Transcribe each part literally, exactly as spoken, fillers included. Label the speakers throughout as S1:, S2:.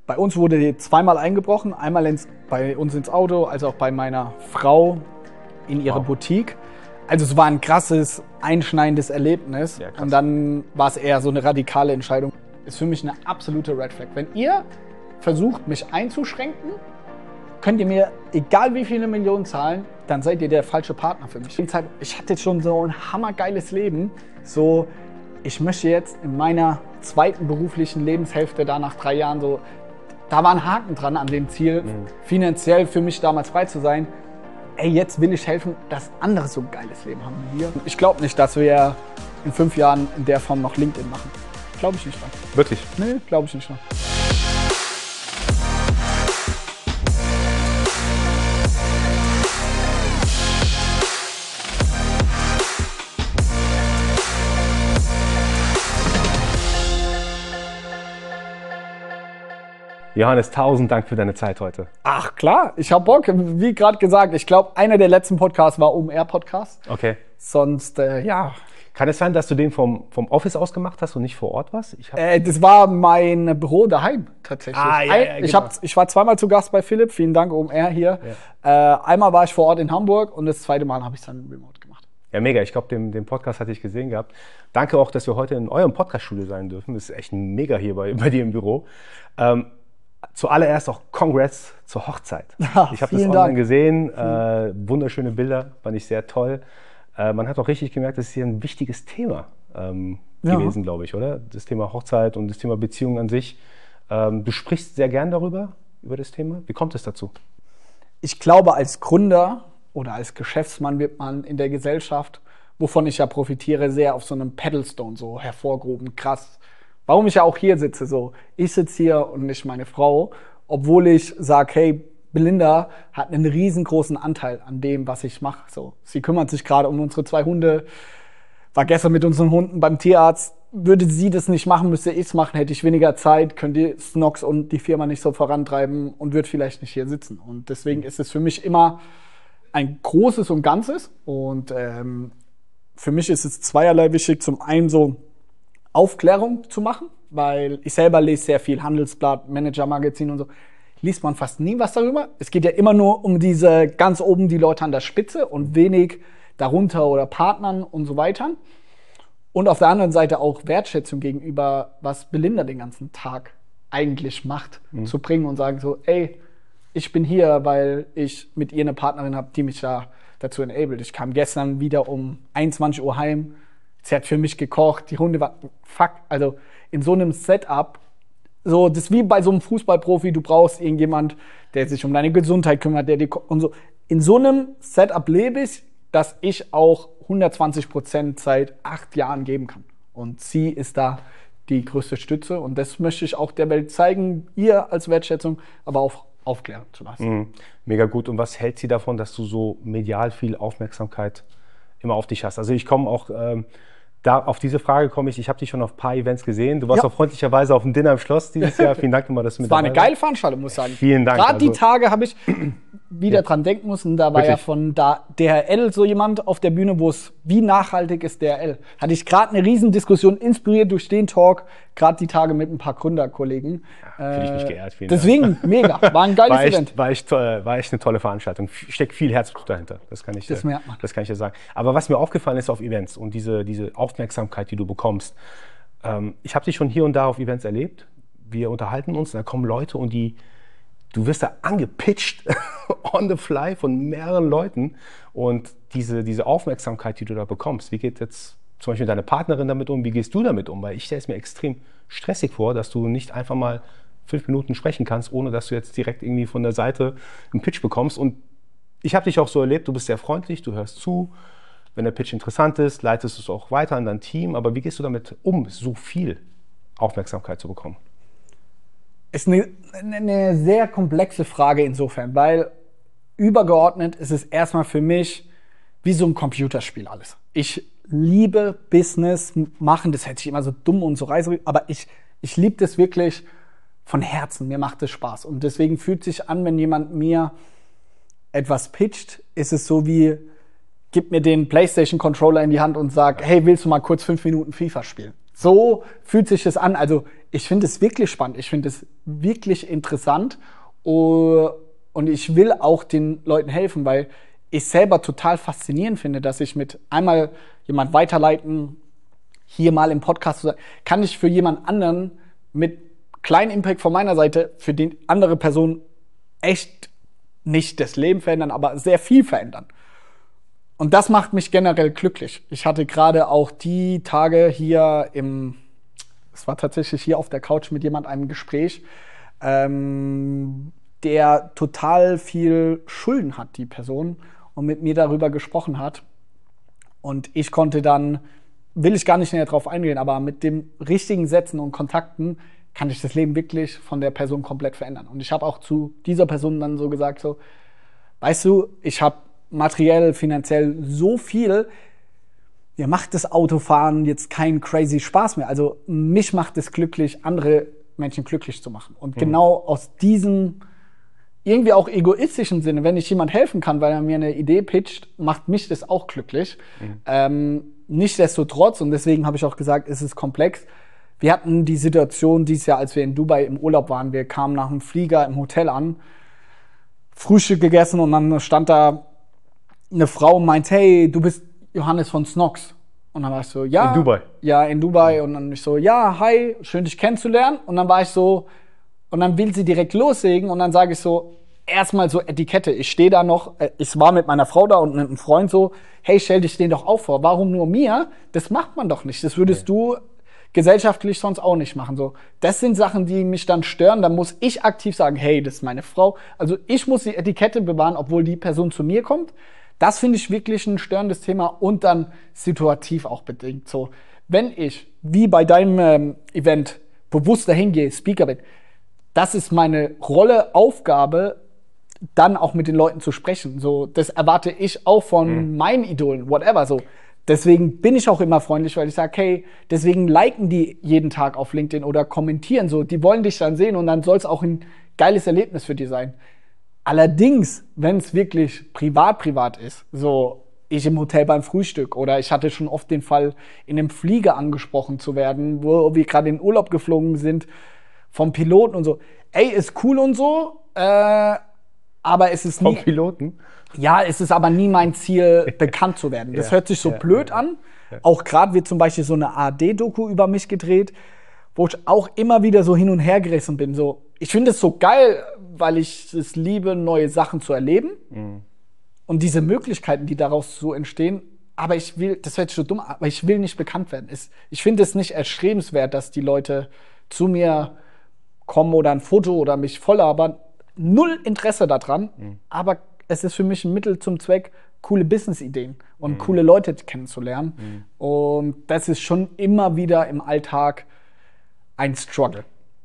S1: Bei uns wurde zweimal eingebrochen, einmal ins, bei uns ins Auto, als auch bei meiner Frau in ihre wow. Boutique. Also es war ein krasses, einschneidendes Erlebnis. Ja, und dann war es eher so eine radikale Entscheidung. Ist für mich eine absolute Red Flag. Wenn ihr versucht, mich einzuschränken, könnt ihr mir egal wie viele Millionen zahlen, dann seid ihr der falsche Partner für mich. Ich hatte schon so ein hammergeiles Leben. So, ich möchte jetzt in meiner zweiten beruflichen Lebenshälfte, da nach drei Jahren so, da war ein Haken dran an dem Ziel, mhm. finanziell für mich damals frei zu sein. Ey, jetzt will ich helfen, dass andere so ein geiles Leben haben wie wir. Ich glaube nicht, dass wir in fünf Jahren in der Form noch LinkedIn machen. Glaube ich nicht dran.
S2: Wirklich?
S1: Nee, glaube ich nicht dran.
S2: Johannes, tausend Dank für deine Zeit heute.
S1: Ach klar, ich hab Bock. Wie gerade gesagt, ich glaube, einer der letzten Podcasts war O M R-Podcast.
S2: Okay.
S1: Sonst, äh, ja.
S2: Kann es sein, dass du den vom, vom Office aus gemacht hast und nicht vor Ort warst?
S1: Ich hab äh, das war mein Büro daheim tatsächlich. Ah, ja, ja, ich, genau. hab, ich war zweimal zu Gast bei Philipp. Vielen Dank, O M R hier. Ja. Äh, einmal war ich vor Ort in Hamburg und das zweite Mal habe ich es dann remote gemacht.
S2: Ja, mega. Ich glaube, den, den Podcast hatte ich gesehen gehabt. Danke auch, dass wir heute in eurem Podcast-Studio sein dürfen. Das ist echt mega hier bei, bei dir im Büro. Ähm, Zuallererst auch Congrats zur Hochzeit.
S1: Ja,
S2: ich habe das online Dank. gesehen, äh, wunderschöne Bilder, fand ich sehr toll. Äh, man hat auch richtig gemerkt, das ist hier ein wichtiges Thema ähm, ja. gewesen, glaube ich, oder? Das Thema Hochzeit und das Thema Beziehung an sich. Ähm, du sprichst sehr gern darüber, über das Thema. Wie kommt es dazu?
S1: Ich glaube, als Gründer oder als Geschäftsmann wird man in der Gesellschaft, wovon ich ja profitiere, sehr auf so einem Pedalstone so hervorgehoben, krass. Warum ich ja auch hier sitze, so. Ich sitze hier und nicht meine Frau, obwohl ich sage, hey, Belinda hat einen riesengroßen Anteil an dem, was ich mache. So. Sie kümmert sich gerade um unsere zwei Hunde, war gestern mit unseren Hunden beim Tierarzt. Würde sie das nicht machen, müsste ich es machen, hätte ich weniger Zeit, könnte Snox und die Firma nicht so vorantreiben und würde vielleicht nicht hier sitzen. Und deswegen ist es für mich immer ein Großes und Ganzes. Und ähm, für mich ist es zweierlei wichtig. Zum einen so Aufklärung zu machen, weil ich selber lese sehr viel Handelsblatt, Manager-Magazin und so. Liest man fast nie was darüber. Es geht ja immer nur um diese ganz oben die Leute an der Spitze und wenig darunter oder Partnern und so weiter. Und auf der anderen Seite auch Wertschätzung gegenüber, was Belinda den ganzen Tag eigentlich macht, mhm. zu bringen und sagen so, ey, ich bin hier, weil ich mit ihr eine Partnerin habe, die mich da dazu enabled. Ich kam gestern wieder um einundzwanzig Uhr heim. Sie hat für mich gekocht, die Hunde waren, fuck, also in so einem Setup, so, das ist wie bei so einem Fußballprofi, du brauchst irgendjemand, der sich um deine Gesundheit kümmert, der dir und so. In so einem Setup lebe ich, dass ich auch hundertzwanzig Prozent seit acht Jahren geben kann. Und sie ist da die größte Stütze und das möchte ich auch der Welt zeigen, ihr als Wertschätzung, aber auch aufklären zu lassen.
S2: Mhm. Mega gut. Und was hält sie davon, dass du so medial viel Aufmerksamkeit immer auf dich hast? Also ich komme auch, ähm, da auf diese Frage komme ich, ich habe dich schon auf ein paar Events gesehen. Du warst ja. auch freundlicherweise auf dem Dinner im Schloss dieses Jahr. Vielen Dank nochmal, dass du mit dabei warst.
S1: Das war eine geile Veranstaltung, muss ich sagen.
S2: Vielen Dank.
S1: Gerade also, die Tage habe ich wieder ja. dran denken müssen. Da war Wirklich? ja von da D H L so jemand auf der Bühne, wo es, wie nachhaltig ist D H L? Hatte ich gerade eine Riesendiskussion, inspiriert durch den Talk, gerade die Tage mit ein paar Gründerkollegen.
S2: Ja, Fühle ich mich geehrt. Vielen
S1: Deswegen,
S2: Dank.
S1: mega. War ein geiles
S2: war echt,
S1: Event.
S2: War echt, war echt eine tolle Veranstaltung. Steckt viel Herzblut dahinter. Das kann ich,
S1: das merkt man.
S2: Das kann ich dir sagen. Aber was mir aufgefallen ist auf Events und diese, diese Aufmerksamkeit, die du bekommst. Ähm, ich habe dich schon hier und da auf Events erlebt. Wir unterhalten uns, da kommen Leute und die, du wirst da angepitcht on the fly von mehreren Leuten. Und diese, diese Aufmerksamkeit, die du da bekommst, wie geht jetzt zum Beispiel deine Partnerin damit um? Wie gehst du damit um? Weil ich stelle es mir extrem stressig vor, dass du nicht einfach mal fünf Minuten sprechen kannst, ohne dass du jetzt direkt irgendwie von der Seite einen Pitch bekommst. Und ich habe dich auch so erlebt, du bist sehr freundlich, du hörst zu. Wenn der Pitch interessant ist, leitest du es auch weiter an dein Team. Aber wie gehst du damit um, so viel Aufmerksamkeit zu bekommen?
S1: Ist eine, eine sehr komplexe Frage insofern, weil übergeordnet ist es erstmal für mich wie so ein Computerspiel alles. Ich liebe Business machen, das hätte ich immer so dumm und so reißerisch, aber ich, ich liebe das wirklich von Herzen. Mir macht es Spaß. Und deswegen fühlt sich an, wenn jemand mir etwas pitcht, ist es so wie, gib mir den PlayStation-Controller in die Hand und sag, hey, willst du mal kurz fünf Minuten FIFA spielen? So fühlt sich das an. Also ich finde es wirklich spannend. Ich finde es wirklich interessant. Und ich will auch den Leuten helfen, weil ich selber total faszinierend finde, dass ich mit einmal jemand weiterleiten, hier mal im Podcast, kann ich für jemand anderen mit kleinem Impact von meiner Seite für die andere Person echt nicht das Leben verändern, aber sehr viel verändern. Und das macht mich generell glücklich. Ich hatte gerade auch die Tage hier im, es war tatsächlich hier auf der Couch mit jemand einem Gespräch, ähm, der total viel Schulden hat, die Person, und mit mir darüber gesprochen hat. Und ich konnte dann, will ich gar nicht näher drauf eingehen, aber mit dem richtigen Sätzen und Kontakten kann ich das Leben wirklich von der Person komplett verändern. Und ich habe auch zu dieser Person dann so gesagt, so, weißt du, ich habe materiell, finanziell so viel, mir macht das Autofahren jetzt keinen crazy Spaß mehr. Also mich macht es glücklich, andere Menschen glücklich zu machen. Und mhm. genau aus diesem irgendwie auch egoistischen Sinne, wenn ich jemand helfen kann, weil er mir eine Idee pitcht, macht mich das auch glücklich. Mhm. Ähm, nichtsdestotrotz, und deswegen habe ich auch gesagt, es ist komplex. Wir hatten die Situation dieses Jahr, als wir in Dubai im Urlaub waren. Wir kamen nach dem Flieger im Hotel an, Frühstück gegessen und dann stand da eine Frau und meint, hey, du bist Johannes von Snox. Und dann war ich so, ja.
S2: In Dubai?
S1: Ja, in Dubai. Und dann ich so, ja, hi, schön dich kennenzulernen. Und dann war ich so, und dann will sie direkt loslegen und dann sage ich so, erstmal so Etikette. Ich stehe da noch, ich war mit meiner Frau da und mit einem Freund so, hey, stell dich den doch auch vor. Warum nur mir? Das macht man doch nicht. Das würdest okay. du gesellschaftlich sonst auch nicht machen. So, das sind Sachen, die mich dann stören. Dann muss ich aktiv sagen, hey, das ist meine Frau. Also ich muss die Etikette bewahren, obwohl die Person zu mir kommt. Das finde ich wirklich ein störendes Thema und dann situativ auch bedingt. So, wenn ich, wie bei deinem ähm, Event, bewusst dahin gehe, Speaker bin, das ist meine Rolle, Aufgabe, dann auch mit den Leuten zu sprechen. So, das erwarte ich auch von mhm. meinen Idolen, whatever. So, deswegen bin ich auch immer freundlich, weil ich sage, hey, deswegen liken die jeden Tag auf LinkedIn oder kommentieren so. Die wollen dich dann sehen und dann soll es auch ein geiles Erlebnis für die sein. Allerdings, wenn es wirklich privat privat ist, so ich im Hotel beim Frühstück oder ich hatte schon oft den Fall, in einem Flieger angesprochen zu werden, wo wir gerade in Urlaub geflogen sind, vom Piloten und so. Ey, ist cool und so, äh, aber es ist nie...
S2: Vom Piloten?
S1: Ja, es ist aber nie mein Ziel, bekannt zu werden. Das ja, hört sich so ja, blöd ja, an. Ja. Auch gerade wird zum Beispiel so eine A R D-Doku über mich gedreht, wo ich auch immer wieder so hin und her gerissen bin. So, ich finde es so geil, weil ich es liebe, neue Sachen zu erleben. Mhm. Und diese Möglichkeiten, die daraus so entstehen. Aber ich will, das hört sich so dumm, aber ich will nicht bekannt werden. Es, ich finde es nicht erstrebenswert, dass die Leute zu mir kommen oder ein Foto oder mich voll labern. Null Interesse daran, mhm. aber es ist für mich ein Mittel zum Zweck, coole Business-Ideen und mhm. coole Leute kennenzulernen. Mhm. Und das ist schon immer wieder im Alltag ein Struggle.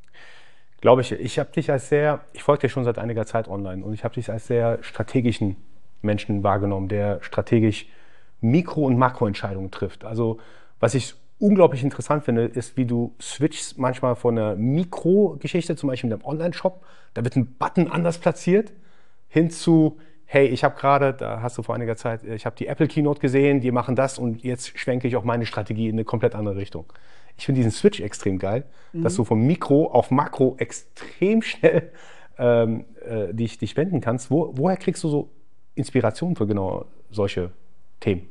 S2: Glaube ich. Ich habe dich als sehr, ich folge dir schon seit einiger Zeit online und ich habe dich als sehr strategischen Menschen wahrgenommen, der strategisch Mikro- und Makroentscheidungen trifft. Also was ich unglaublich interessant finde, ist, wie du switchst manchmal von einer Mikrogeschichte, zum Beispiel in einem Online-Shop, da wird ein Button anders platziert, hin zu, hey, ich habe gerade, da hast du vor einiger Zeit, ich habe die Apple Keynote gesehen, die machen das und jetzt schwenke ich auch meine Strategie in eine komplett andere Richtung. Ich finde diesen Switch extrem geil, mhm. dass du vom Mikro auf Makro extrem schnell ähm, äh, dich, dich wenden kannst. Wo, woher kriegst du so Inspiration für genau solche Themen?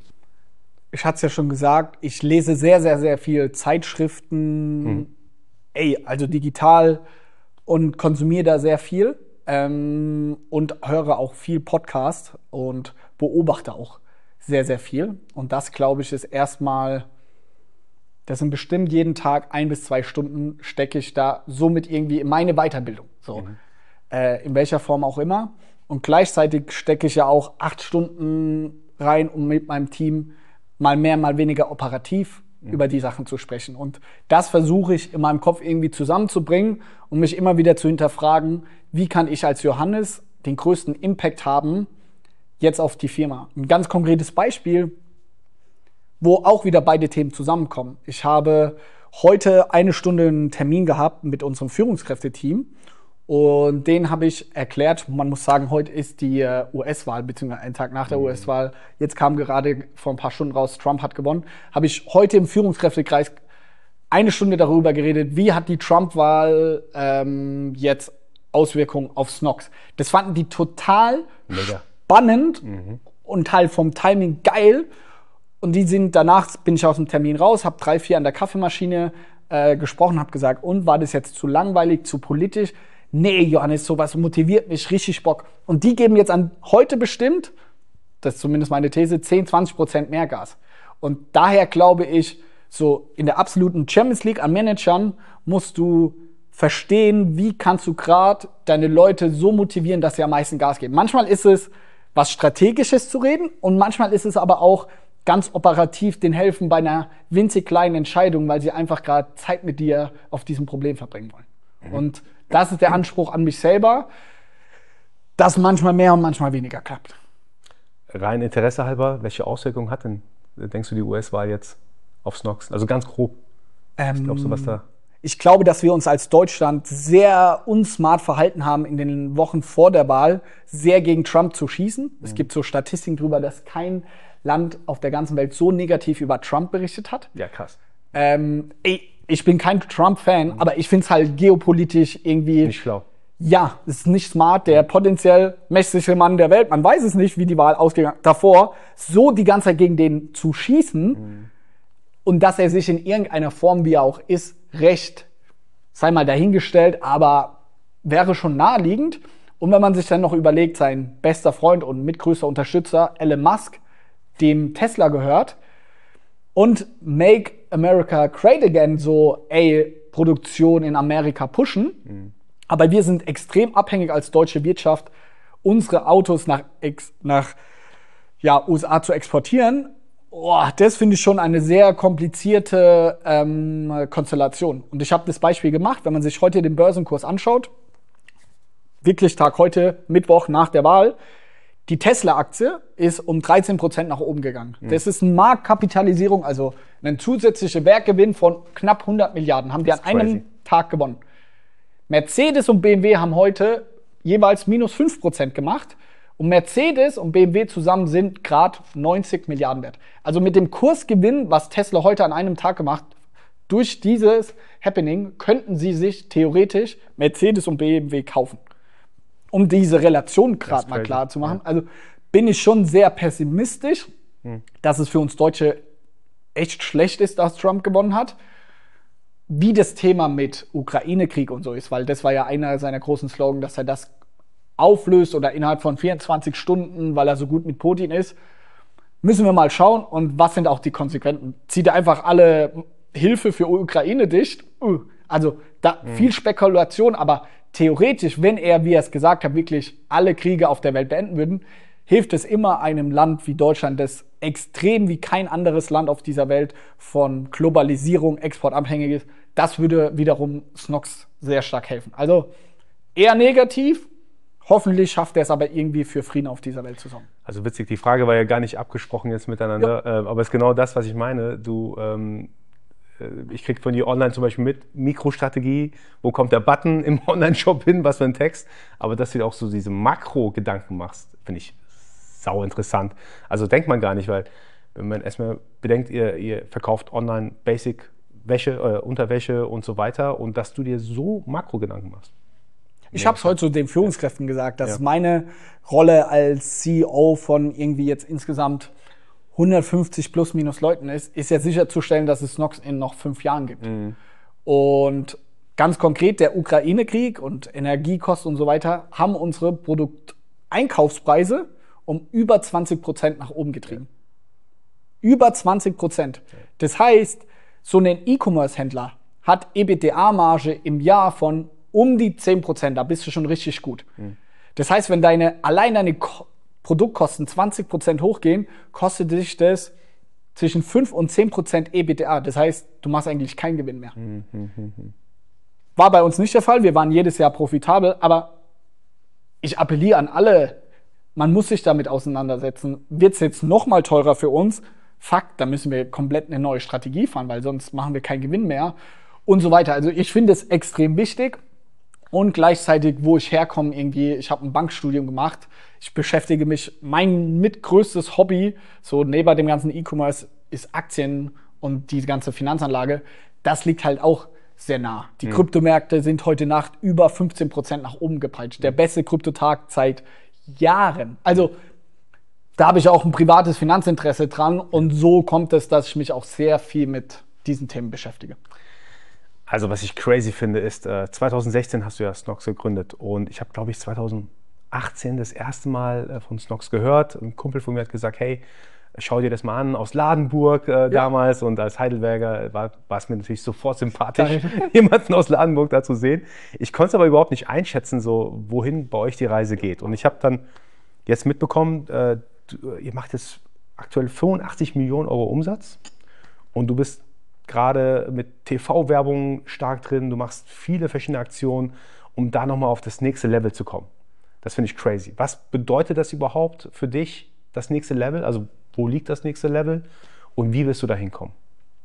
S1: Ich hatte es ja schon gesagt, ich lese sehr, sehr, sehr viel Zeitschriften, mhm. ey, also digital und konsumiere da sehr viel ähm, und höre auch viel Podcast und beobachte auch sehr, sehr viel. Und das, glaube ich, ist erstmal, das sind bestimmt jeden Tag ein bis zwei Stunden stecke ich da somit irgendwie in meine Weiterbildung, so mhm. äh, in welcher Form auch immer. Und gleichzeitig stecke ich ja auch acht Stunden rein, um mit meinem Team mal mehr, mal weniger operativ mhm. über die Sachen zu sprechen. Und das versuche ich in meinem Kopf irgendwie zusammenzubringen und mich immer wieder zu hinterfragen, wie kann ich als Johannes den größten Impact haben jetzt auf die Firma. Ein ganz konkretes Beispiel, wo auch wieder beide Themen zusammenkommen. Ich habe heute eine Stunde einen Termin gehabt mit unserem Führungskräfteteam und den habe ich erklärt. Man muss sagen, heute ist die äh, U S-Wahl, beziehungsweise einen Tag nach der mhm. U S-Wahl. Jetzt kam gerade vor ein paar Stunden raus, Trump hat gewonnen. Habe ich heute im Führungskräftekreis eine Stunde darüber geredet, wie hat die Trump-Wahl ähm, jetzt Auswirkungen auf Snox. Das fanden die total
S2: Mega.
S1: spannend mhm. und halt vom Timing geil. Und die sind danach, bin ich aus dem Termin raus, habe drei, vier an der Kaffeemaschine äh, gesprochen, habe gesagt, und war das jetzt zu langweilig, zu politisch? Nee, Johannes, sowas motiviert mich, richtig Bock. Und die geben jetzt an heute bestimmt, das ist zumindest meine These, zehn, zwanzig Prozent mehr Gas. Und daher glaube ich, so in der absoluten Champions League an Managern musst du verstehen, wie kannst du gerade deine Leute so motivieren, dass sie am meisten Gas geben. Manchmal ist es was Strategisches zu reden und manchmal ist es aber auch ganz operativ, denen helfen bei einer winzig kleinen Entscheidung, weil sie einfach gerade Zeit mit dir auf diesem Problem verbringen wollen. Mhm. Und das ist der Anspruch an mich selber, dass manchmal mehr und manchmal weniger klappt.
S2: Rein Interesse halber, welche Auswirkungen hat denn, denkst du, die U S-Wahl jetzt auf Snox? Also ganz grob.
S1: Ähm,
S2: was glaubst du, was da?
S1: Ich glaube, dass wir uns als Deutschland sehr unsmart verhalten haben, in den Wochen vor der Wahl sehr gegen Trump zu schießen. Mhm. Es gibt so Statistiken darüber, dass kein Land auf der ganzen Welt so negativ über Trump berichtet hat.
S2: Ja, krass.
S1: Ähm, ich, ich bin kein Trump-Fan, mhm. aber ich finde es halt geopolitisch irgendwie...
S2: Nicht schlau.
S1: Ja, es ist nicht smart, der potenziell mächtigste Mann der Welt, man weiß es nicht, wie die Wahl ausgegangen ist, davor, so die ganze Zeit gegen den zu schießen mhm. und dass er sich in irgendeiner Form, wie er auch ist, recht, sei mal dahingestellt, aber wäre schon naheliegend. Und wenn man sich dann noch überlegt, sein bester Freund und mitgrößter Unterstützer, Elon Musk, dem Tesla gehört, und Make America Great Again, so, ey, Produktion in Amerika pushen, mhm. aber wir sind extrem abhängig als deutsche Wirtschaft, unsere Autos nach, nach ja, U S A zu exportieren. Oh, das finde ich schon eine sehr komplizierte ähm, Konstellation. Und ich habe das Beispiel gemacht, wenn man sich heute den Börsenkurs anschaut, wirklich Tag heute, Mittwoch nach der Wahl, die Tesla-Aktie ist um dreizehn Prozent nach oben gegangen. Mhm. Das ist eine Marktkapitalisierung, also ein zusätzlicher Wertgewinn von knapp hundert Milliarden, haben die an einem crazy. Tag gewonnen. Mercedes und B M W haben heute jeweils minus fünf Prozent gemacht. Und Mercedes und B M W zusammen sind gerade neunzig Milliarden wert. Also mit dem Kursgewinn, was Tesla heute an einem Tag gemacht, durch dieses Happening könnten sie sich theoretisch Mercedes und B M W kaufen. Um diese Relation gerade mal klar zu machen. Ja. Also bin ich schon sehr pessimistisch, hm. dass es für uns Deutsche echt schlecht ist, dass Trump gewonnen hat. Wie das Thema mit Ukraine-Krieg und so ist, weil das war ja einer seiner großen Slogans, dass er das auflöst oder innerhalb von vierundzwanzig Stunden, weil er so gut mit Putin ist, müssen wir mal schauen. Und was sind auch die Konsequenzen? Zieht er einfach alle Hilfe für Ukraine dicht? Also da mhm. viel Spekulation, aber theoretisch, wenn er, wie er es gesagt hat, wirklich alle Kriege auf der Welt beenden würden, hilft es immer einem Land wie Deutschland, das extrem wie kein anderes Land auf dieser Welt von Globalisierung, Export abhängig ist. Das würde wiederum Snox sehr stark helfen. Also eher negativ. Hoffentlich schafft er es aber irgendwie für Frieden auf dieser Welt zu sorgen.
S2: Also witzig, die Frage war ja gar nicht abgesprochen jetzt miteinander, ja. äh, aber es ist genau das, was ich meine. Du, ähm, äh, ich krieg von dir online zum Beispiel mit, Mikrostrategie, wo kommt der Button im Online-Shop hin, was für ein Text, aber dass du dir auch so diese Makro-Gedanken machst, finde ich sau interessant. Also denkt man gar nicht, weil wenn man erstmal bedenkt, ihr, ihr verkauft online Basic Wäsche, äh, Unterwäsche und so weiter und dass du dir so Makro-Gedanken machst.
S1: Ich habe es heute zu den Führungskräften gesagt, dass ja. meine Rolle als C E O von irgendwie jetzt insgesamt hundertfünfzig plus minus Leuten ist, ist ja sicherzustellen, dass es Snox in noch fünf Jahren gibt. Mhm. Und ganz konkret der Ukraine-Krieg und Energiekosten und so weiter haben unsere Produkteinkaufspreise um über zwanzig Prozent nach oben getrieben. Ja. Über zwanzig Prozent. Ja. Das heißt, so ein E-Commerce-Händler hat EBITDA-Marge im Jahr von um die zehn Prozent, da bist du schon richtig gut. Mhm. Das heißt, wenn deine, allein deine Ko- Produktkosten zwanzig Prozent hochgehen, kostet dich das zwischen fünf und zehn Prozent EBITDA. Das heißt, du machst eigentlich keinen Gewinn mehr. Mhm. War bei uns nicht der Fall, wir waren jedes Jahr profitabel, aber ich appelliere an alle, man muss sich damit auseinandersetzen. Wird es jetzt noch mal teurer für uns? Fakt, da müssen wir komplett eine neue Strategie fahren, weil sonst machen wir keinen Gewinn mehr und so weiter. Also ich finde es extrem wichtig. Und gleichzeitig, wo ich herkomme, irgendwie, ich habe ein Bankstudium gemacht. Ich beschäftige mich, mein mitgrößtes Hobby, so neben dem ganzen E-Commerce, ist Aktien und die ganze Finanzanlage. das liegt halt auch sehr nah. Die
S2: Mhm.
S1: Kryptomärkte sind heute Nacht über fünfzehn Prozent nach oben gepeitscht. Der beste Kryptotag seit Jahren. Also da habe ich auch ein privates Finanzinteresse dran und so kommt es, dass ich mich auch sehr viel mit diesen Themen beschäftige.
S2: Also was ich crazy finde, ist, äh, zwanzig sechzehn hast du ja Snox gegründet und ich habe, glaube ich, zwanzig achtzehn das erste Mal äh, von Snox gehört. Ein Kumpel von mir hat gesagt, hey, schau dir das mal an, aus Ladenburg äh, ja. damals, und als Heidelberger war, war es mir natürlich sofort sympathisch, jemanden aus Ladenburg da zu sehen. Ich konnte es aber überhaupt nicht einschätzen, so wohin bei euch die Reise geht. Und ich habe dann jetzt mitbekommen, äh, du, ihr macht jetzt aktuell fünfundachtzig Millionen Euro Umsatz und du bist gerade mit T V-Werbung stark drin, du machst viele verschiedene Aktionen, um da nochmal auf das nächste Level zu kommen. Das finde ich crazy. Was bedeutet das überhaupt für dich, das nächste Level? Also wo liegt das nächste Level und wie wirst du da hinkommen?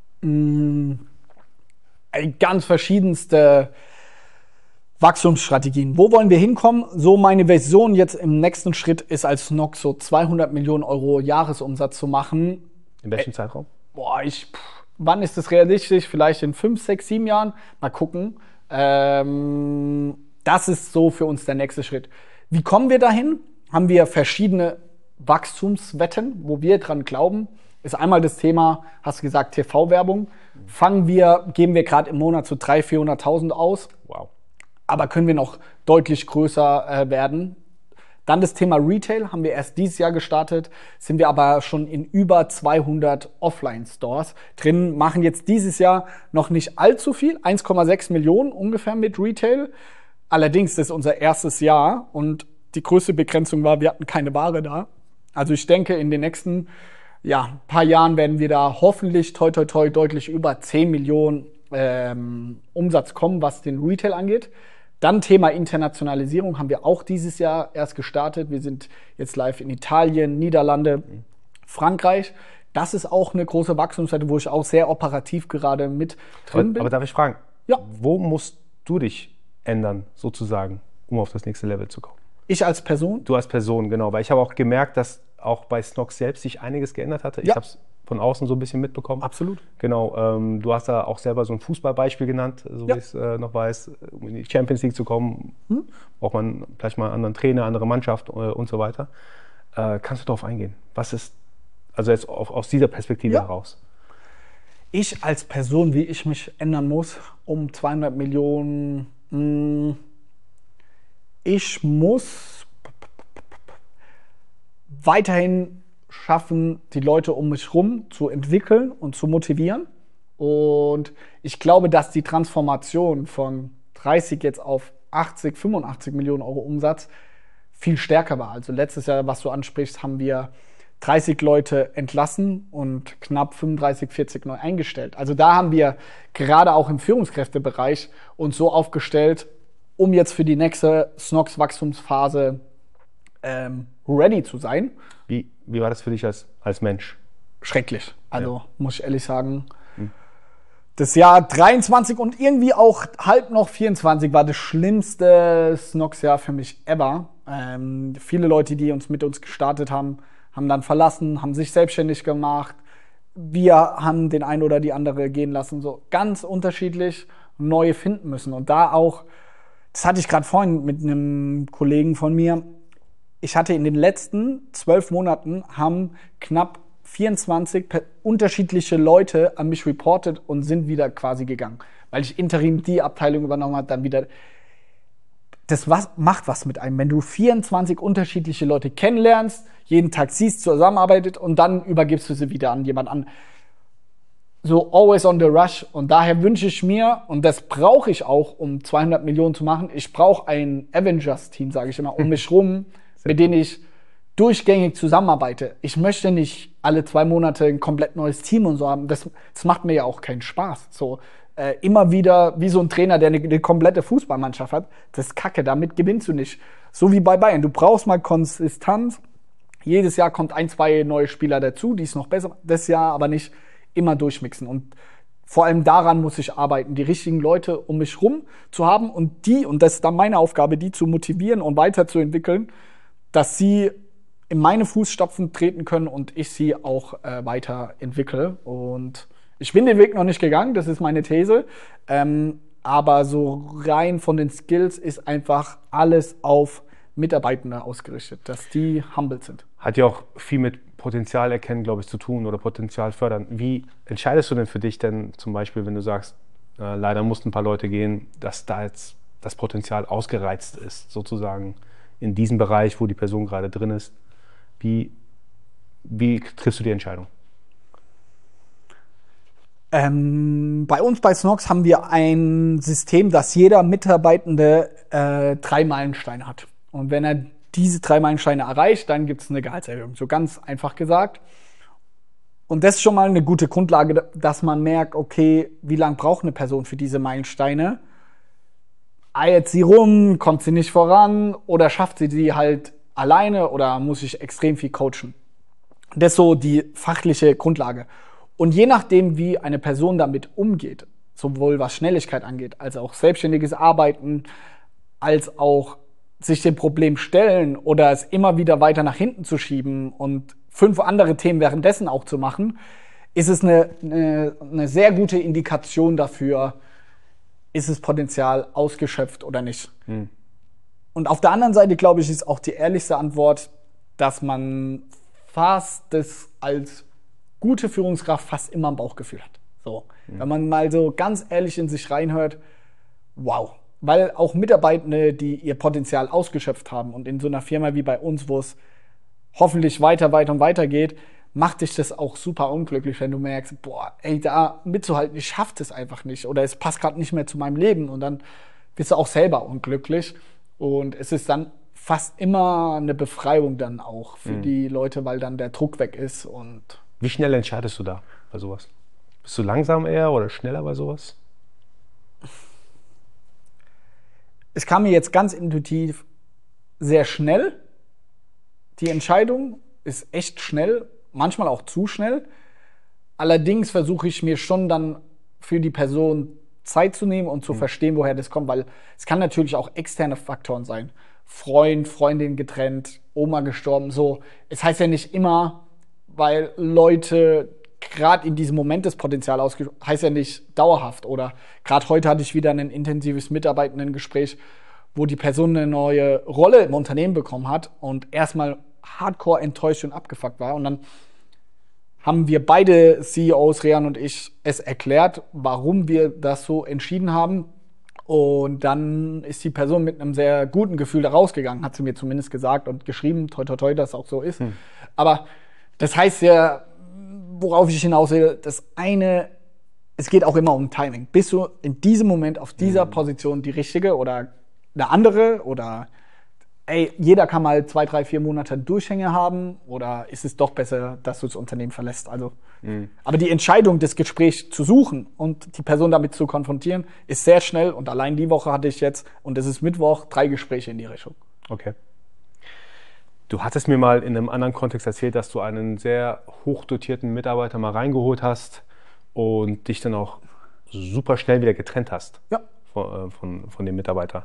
S1: Ganz verschiedenste Wachstumsstrategien. Wo wollen wir hinkommen? So meine Vision jetzt im nächsten Schritt ist als Snox so zweihundert Millionen Euro Jahresumsatz zu machen.
S2: In welchem Zeitraum?
S1: Boah, ich... Pff, wann ist das realistisch? Vielleicht in fünf, sechs, sieben Jahren? Mal gucken. Ähm, das ist so für uns der nächste Schritt. Wie kommen wir dahin? Haben wir verschiedene Wachstumswetten, wo wir dran glauben. Ist einmal das Thema, hast du gesagt, T V-Werbung. Fangen wir, geben wir gerade im Monat so dreihunderttausend, vierhunderttausend aus.
S2: Wow. Aber
S1: können wir noch deutlich größer äh, werden. Dann das Thema Retail haben wir erst dieses Jahr gestartet, sind wir aber schon in über zweihundert Offline-Stores drin, machen jetzt dieses Jahr noch nicht allzu viel, eins Komma sechs Millionen ungefähr mit Retail. Allerdings ist es unser erstes Jahr und die größte Begrenzung war, wir hatten keine Ware da. Also ich denke, in den nächsten ja, paar Jahren werden wir da hoffentlich toi toi toi deutlich über zehn Millionen ähm, Umsatz kommen, was den Retail angeht. Dann Thema Internationalisierung haben wir auch dieses Jahr erst gestartet. Wir sind jetzt live in Italien, Niederlande, mhm. Frankreich. Das ist auch eine große Wachstumsseite, wo ich auch sehr operativ gerade mit drin bin.
S2: Aber darf ich fragen,
S1: ja.
S2: wo musst du dich ändern, sozusagen, um auf das nächste Level zu kommen?
S1: Ich als Person?
S2: Du als Person, genau. Weil ich habe auch gemerkt, dass auch bei Snox selbst sich einiges geändert hatte. Ich
S1: ja.
S2: habe es von außen so ein bisschen mitbekommen.
S1: Absolut.
S2: Genau. Ähm, du hast da auch selber so ein Fußballbeispiel genannt, so
S1: ja.
S2: wie ich es äh, noch weiß. Um in die Champions League zu kommen, hm? braucht man vielleicht mal einen anderen Trainer, andere Mannschaft äh, und so weiter. Äh, kannst du darauf eingehen? Was ist, also jetzt auf, aus dieser Perspektive
S1: ja.
S2: heraus?
S1: Ich als Person, wie ich mich ändern muss, um zweihundert Millionen, mh, ich muss weiterhin schaffen, die Leute um mich herum zu entwickeln und zu motivieren. Und ich glaube, dass die Transformation von dreißig jetzt auf achtzig, fünfundachtzig Millionen Euro Umsatz viel stärker war. Also letztes Jahr, was du ansprichst, haben wir dreißig Leute entlassen und knapp fünfunddreißig, vierzig neu eingestellt. Also da haben wir gerade auch im Führungskräftebereich uns so aufgestellt, um jetzt für die nächste Snox-Wachstumsphase ähm, ready zu sein.
S2: Wie, wie war das für dich als, als Mensch?
S1: Schrecklich. Also ja. muss ich ehrlich sagen,
S2: hm.
S1: das Jahr dreiundzwanzig und irgendwie auch halb noch vierundzwanzig war das schlimmste Snox-Jahr für mich ever. Ähm, viele Leute, die uns mit uns gestartet haben, haben dann verlassen, haben sich selbstständig gemacht. Wir haben den einen oder die andere gehen lassen. So ganz unterschiedlich neue finden müssen. Und da auch, das hatte ich gerade vorhin mit einem Kollegen von mir, ich hatte in den letzten zwölf Monaten haben knapp vierundzwanzig unterschiedliche Leute an mich reportet und sind wieder quasi gegangen. Weil ich interim die Abteilung übernommen habe, dann wieder. Das was, macht was mit einem, wenn du vierundzwanzig unterschiedliche Leute kennenlernst, jeden Tag siehst, zusammenarbeitet und dann übergibst du sie wieder an jemand an. So always on the rush. Und daher wünsche ich mir, und das brauche ich auch, um zweihundert Millionen zu machen, ich brauche ein Avengers-Team, sage ich immer, um mich rum, mit denen ich durchgängig zusammenarbeite. Ich möchte nicht alle zwei Monate ein komplett neues Team und so haben. Das, das macht mir ja auch keinen Spaß. So äh, immer wieder wie so ein Trainer, der eine, eine komplette Fußballmannschaft hat. Das ist Kacke, damit gewinnst du nicht. So wie bei Bayern. Du brauchst mal Konsistenz. Jedes Jahr kommt ein, zwei neue Spieler dazu, die es noch besser. Das Jahr aber nicht immer durchmixen. Und vor allem daran muss ich arbeiten, die richtigen Leute um mich rum zu haben und die, und das ist dann meine Aufgabe, die zu motivieren und weiterzuentwickeln, dass sie in meine Fußstapfen treten können und ich sie auch äh, weiterentwickle. Und Ich bin den Weg noch nicht gegangen, das ist meine These. Ähm, aber so rein von den Skills ist einfach alles auf Mitarbeitende ausgerichtet, dass die humble sind.
S2: Hat ja auch viel mit Potenzial erkennen, glaube ich, zu tun oder Potenzial fördern. Wie entscheidest du denn für dich denn zum Beispiel, wenn du sagst, äh, leider mussten ein paar Leute gehen, dass da jetzt das Potenzial ausgereizt ist, sozusagen in diesem Bereich, wo die Person gerade drin ist? Wie, wie triffst du die Entscheidung?
S1: Ähm, bei uns bei Snox haben wir ein System, dass jeder Mitarbeitende äh, drei Meilensteine hat. Und wenn er diese drei Meilensteine erreicht, dann gibt es eine Gehaltserhöhung. So ganz einfach gesagt. Und das ist schon mal eine gute Grundlage, dass man merkt, okay, wie lange braucht eine Person für diese Meilensteine? Eiert sie rum, kommt sie nicht voran oder schafft sie sie halt alleine oder muss ich extrem viel coachen? Das ist so die fachliche Grundlage. Und je nachdem, wie eine Person damit umgeht, sowohl was Schnelligkeit angeht, als auch selbstständiges Arbeiten, als auch sich dem Problem stellen oder es immer wieder weiter nach hinten zu schieben und fünf andere Themen währenddessen auch zu machen, ist es eine, eine, eine sehr gute Indikation dafür, ist es Potenzial ausgeschöpft oder nicht. Hm. Und auf der anderen Seite, glaube ich, ist auch die ehrlichste Antwort, dass man fast das als gute Führungskraft fast immer ein Bauchgefühl hat. So. Mhm. Wenn man mal so ganz ehrlich in sich reinhört, wow. Weil auch Mitarbeitende, die ihr Potenzial ausgeschöpft haben und in so einer Firma wie bei uns, wo es hoffentlich weiter, weiter und weiter geht, macht dich das auch super unglücklich, wenn du merkst, boah, ey, da mitzuhalten, ich schaff das einfach nicht oder es passt gerade nicht mehr zu meinem Leben und dann bist du auch selber unglücklich und es ist dann fast immer eine Befreiung dann auch für mhm. die Leute, weil dann der Druck weg ist und
S2: wie schnell entscheidest du da bei sowas? Bist du langsam eher oder schneller bei sowas?
S1: Es kam mir jetzt ganz intuitiv sehr schnell. Die Entscheidung ist echt schnell, manchmal auch zu schnell. Allerdings versuche ich mir schon dann für die Person Zeit zu nehmen und zu mhm. verstehen, woher das kommt, weil es kann natürlich auch externe Faktoren sein. Freund, Freundin getrennt, Oma gestorben, so. Es heißt ja nicht immer, weil Leute gerade in diesem Moment das Potenzial ausgeschöpft, heißt ja nicht dauerhaft. Oder gerade heute hatte ich wieder ein intensives Mitarbeitendengespräch, wo die Person eine neue Rolle im Unternehmen bekommen hat und erstmal hardcore enttäuscht und abgefuckt war. Und dann haben wir beide C E Os, Rehan und ich, es erklärt, warum wir das so entschieden haben. Und dann ist die Person mit einem sehr guten Gefühl da rausgegangen, hat sie mir zumindest gesagt und geschrieben, toi toi toi, dass es auch so ist. Hm. Aber das heißt ja, worauf ich hinaus will, das eine, es geht auch immer um Timing. Bist du in diesem Moment auf dieser mhm. Position die richtige oder eine andere? Oder ey, jeder kann mal zwei, drei, vier Monate Durchhänge haben oder ist es doch besser, dass du das Unternehmen verlässt? Also, mhm. aber die Entscheidung, das Gespräch zu suchen und die Person damit zu konfrontieren, ist sehr schnell und allein die Woche hatte ich jetzt, und es ist Mittwoch, drei Gespräche in die Richtung.
S2: Okay. Du hattest mir mal in einem anderen Kontext erzählt, dass du einen sehr hochdotierten Mitarbeiter mal reingeholt hast und dich dann auch super schnell wieder getrennt hast
S1: ja.
S2: von, von, von dem Mitarbeiter.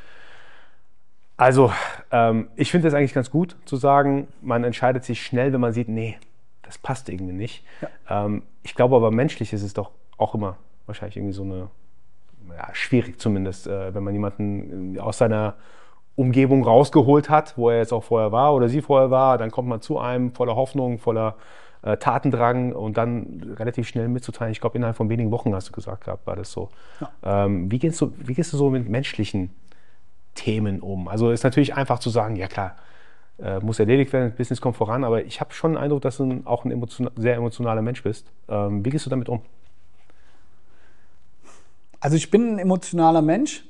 S2: Also, ähm, ich finde es eigentlich ganz gut zu sagen, man entscheidet sich schnell, wenn man sieht, nee, das passt irgendwie nicht. Ja. Ähm, ich glaube aber, menschlich ist es doch auch immer wahrscheinlich irgendwie so eine, ja, schwierig zumindest, äh, wenn man jemanden aus seiner Umgebung rausgeholt hat, wo er jetzt auch vorher war oder sie vorher war, dann kommt man zu einem voller Hoffnung, voller äh, Tatendrang und dann relativ schnell mitzuteilen. Ich glaube, innerhalb von wenigen Wochen, hast du gesagt gehabt, war das so. Ja. Ähm, wie, gehst du, wie gehst du so mit menschlichen Themen um? Also ist natürlich einfach zu sagen, ja klar, äh, muss erledigt werden, das Business kommt voran, aber ich habe schon den Eindruck, dass du ein, auch ein emotion- sehr emotionaler Mensch bist. Ähm, wie gehst du damit um?
S1: Also ich bin ein emotionaler Mensch.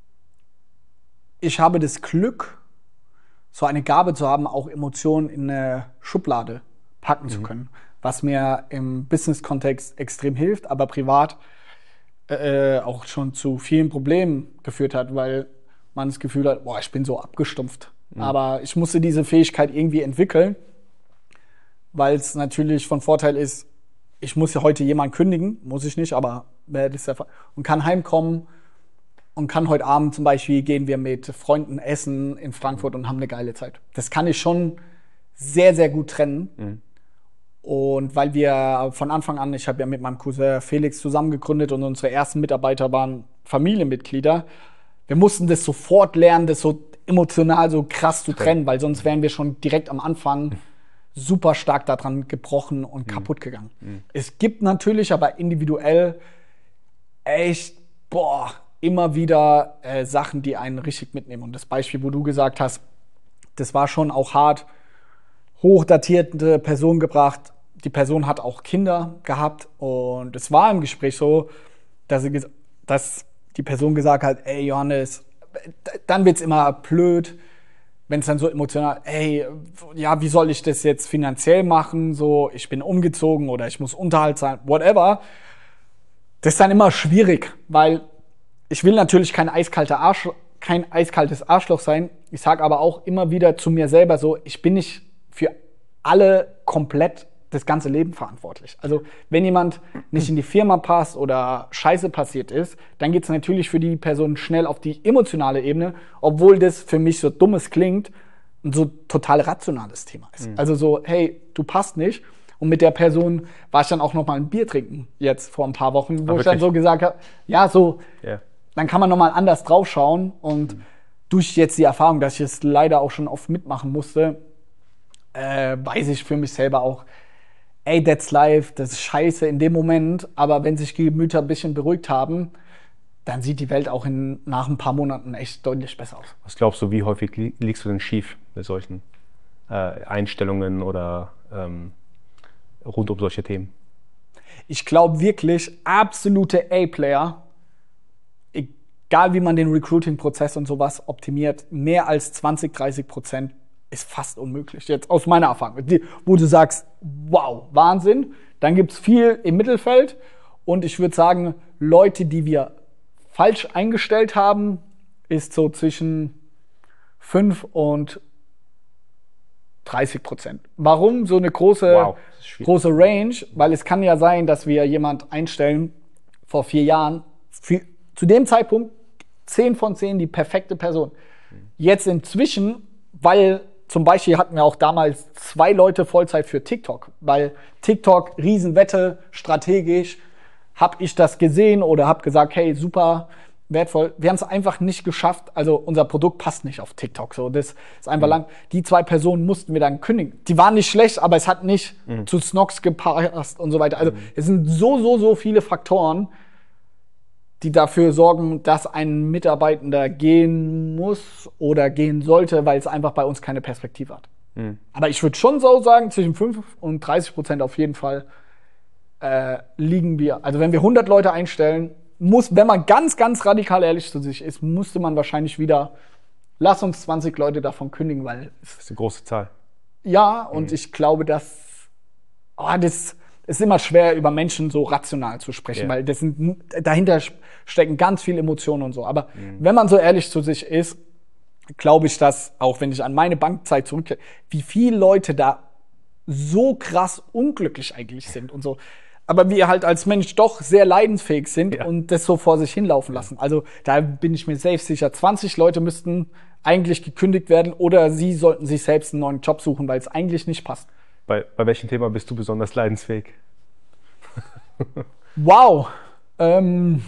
S1: Ich habe das Glück, so eine Gabe zu haben, auch Emotionen in eine Schublade packen mhm. zu können, was mir im Business-Kontext extrem hilft, aber privat äh, auch schon zu vielen Problemen geführt hat, weil man das Gefühl hat, boah, ich bin so abgestumpft. Mhm. Aber ich musste diese Fähigkeit irgendwie entwickeln, weil es natürlich von Vorteil ist, ich muss ja heute jemanden kündigen, muss ich nicht, aber das ist der Fall, und kann heimkommen und kann heute Abend zum Beispiel, gehen wir mit Freunden essen in Frankfurt und haben eine geile Zeit. Das kann ich schon sehr, sehr gut trennen. Mhm. Und weil wir von Anfang an, ich habe ja mit meinem Cousin Felix zusammen gegründet und unsere ersten Mitarbeiter waren Familienmitglieder, wir mussten das sofort lernen, das so emotional so krass zu trennen, weil sonst wären wir schon direkt am Anfang super stark daran gebrochen und mhm. kaputt gegangen. Mhm. Es gibt natürlich aber individuell echt, boah, immer wieder äh, Sachen, die einen richtig mitnehmen. Und das Beispiel, wo du gesagt hast, das war schon auch hart, hochdatierte Person gebracht. Die Person hat auch Kinder gehabt und es war im Gespräch so, dass, sie, dass die Person gesagt hat, ey Johannes, dann wird's immer blöd, wenn es dann so emotional, ey, ja, wie soll ich das jetzt finanziell machen? So, ich bin umgezogen oder ich muss Unterhalt zahlen, whatever. Das ist dann immer schwierig, weil ich will natürlich kein eiskalter Arsch, kein eiskaltes Arschloch sein. Ich sage aber auch immer wieder zu mir selber so, ich bin nicht für alle komplett das ganze Leben verantwortlich. Also wenn jemand nicht in die Firma passt oder Scheiße passiert ist, dann geht es natürlich für die Person schnell auf die emotionale Ebene, obwohl das für mich so dummes klingt und so total rationales Thema ist. Mhm. Also so, hey, du passt nicht. Und mit der Person war ich dann auch noch mal ein Bier trinken, jetzt vor ein paar Wochen, wo
S2: Ach,
S1: ich
S2: wirklich?
S1: dann so gesagt habe, ja, so,
S2: Yeah.
S1: dann kann man noch mal anders drauf schauen. Und mhm. durch jetzt die Erfahrung, dass ich es leider auch schon oft mitmachen musste, äh, weiß ich für mich selber auch, ey, that's life, das ist scheiße in dem Moment, aber wenn sich die Gemüter ein bisschen beruhigt haben, dann sieht die Welt auch in, nach ein paar Monaten echt deutlich besser aus.
S2: Was glaubst du, wie häufig li- liegst du denn schief mit solchen äh, Einstellungen oder ähm, rund um solche Themen?
S1: Ich glaube wirklich, absolute A-Player, egal wie man den Recruiting-Prozess und sowas optimiert, mehr als zwanzig, dreißig Prozent ist fast unmöglich. Jetzt aus meiner Erfahrung, wo du sagst, wow, Wahnsinn. Dann gibt es viel im Mittelfeld. Und ich würde sagen, Leute, die wir falsch eingestellt haben, ist so zwischen fünf und dreißig Prozent. Warum so eine große,
S2: Wow, das ist schwierig.
S1: große Range? Weil es kann ja sein, dass wir jemand einstellen vor vier Jahren, für, zu dem Zeitpunkt zehn von zehn die perfekte Person. Jetzt inzwischen, weil zum Beispiel hatten wir auch damals zwei Leute Vollzeit für TikTok, weil TikTok, Riesenwette, strategisch, habe ich das gesehen oder habe gesagt, hey, super wertvoll. Wir haben es einfach nicht geschafft, also unser Produkt passt nicht auf TikTok. So, das ist einfach mhm. lang. Die zwei Personen mussten wir dann kündigen. Die waren nicht schlecht, aber es hat nicht mhm. zu Snox gepasst und so weiter. Also mhm. es sind so, so, so viele Faktoren, die dafür sorgen, dass ein Mitarbeitender gehen muss oder gehen sollte, weil es einfach bei uns keine Perspektive hat. Mhm. Aber ich würde schon so sagen, zwischen fünf und dreißig Prozent auf jeden Fall äh, liegen wir. Also wenn wir hundert Leute einstellen, muss, wenn man ganz, ganz radikal ehrlich zu sich ist, musste man wahrscheinlich wieder, lass uns zwanzig Leute davon kündigen, weil
S2: das ist eine große Zahl.
S1: Ja, und mhm. ich glaube, dass oh, das es ist immer schwer, über Menschen so rational zu sprechen, yeah. weil das sind, dahinter stecken ganz viele Emotionen und so. Aber mhm. wenn man so ehrlich zu sich ist, glaube ich, dass, auch wenn ich an meine Bankzeit zurückkehre, wie viele Leute da so krass unglücklich eigentlich sind und so. Aber wir halt als Mensch doch sehr leidensfähig sind ja. und das so vor sich hinlaufen lassen. Also da bin ich mir selbst sicher, zwanzig Leute müssten eigentlich gekündigt werden oder sie sollten sich selbst einen neuen Job suchen, weil es eigentlich nicht passt.
S2: Bei, bei welchem Thema bist du besonders leidensfähig?
S1: Wow. Ähm.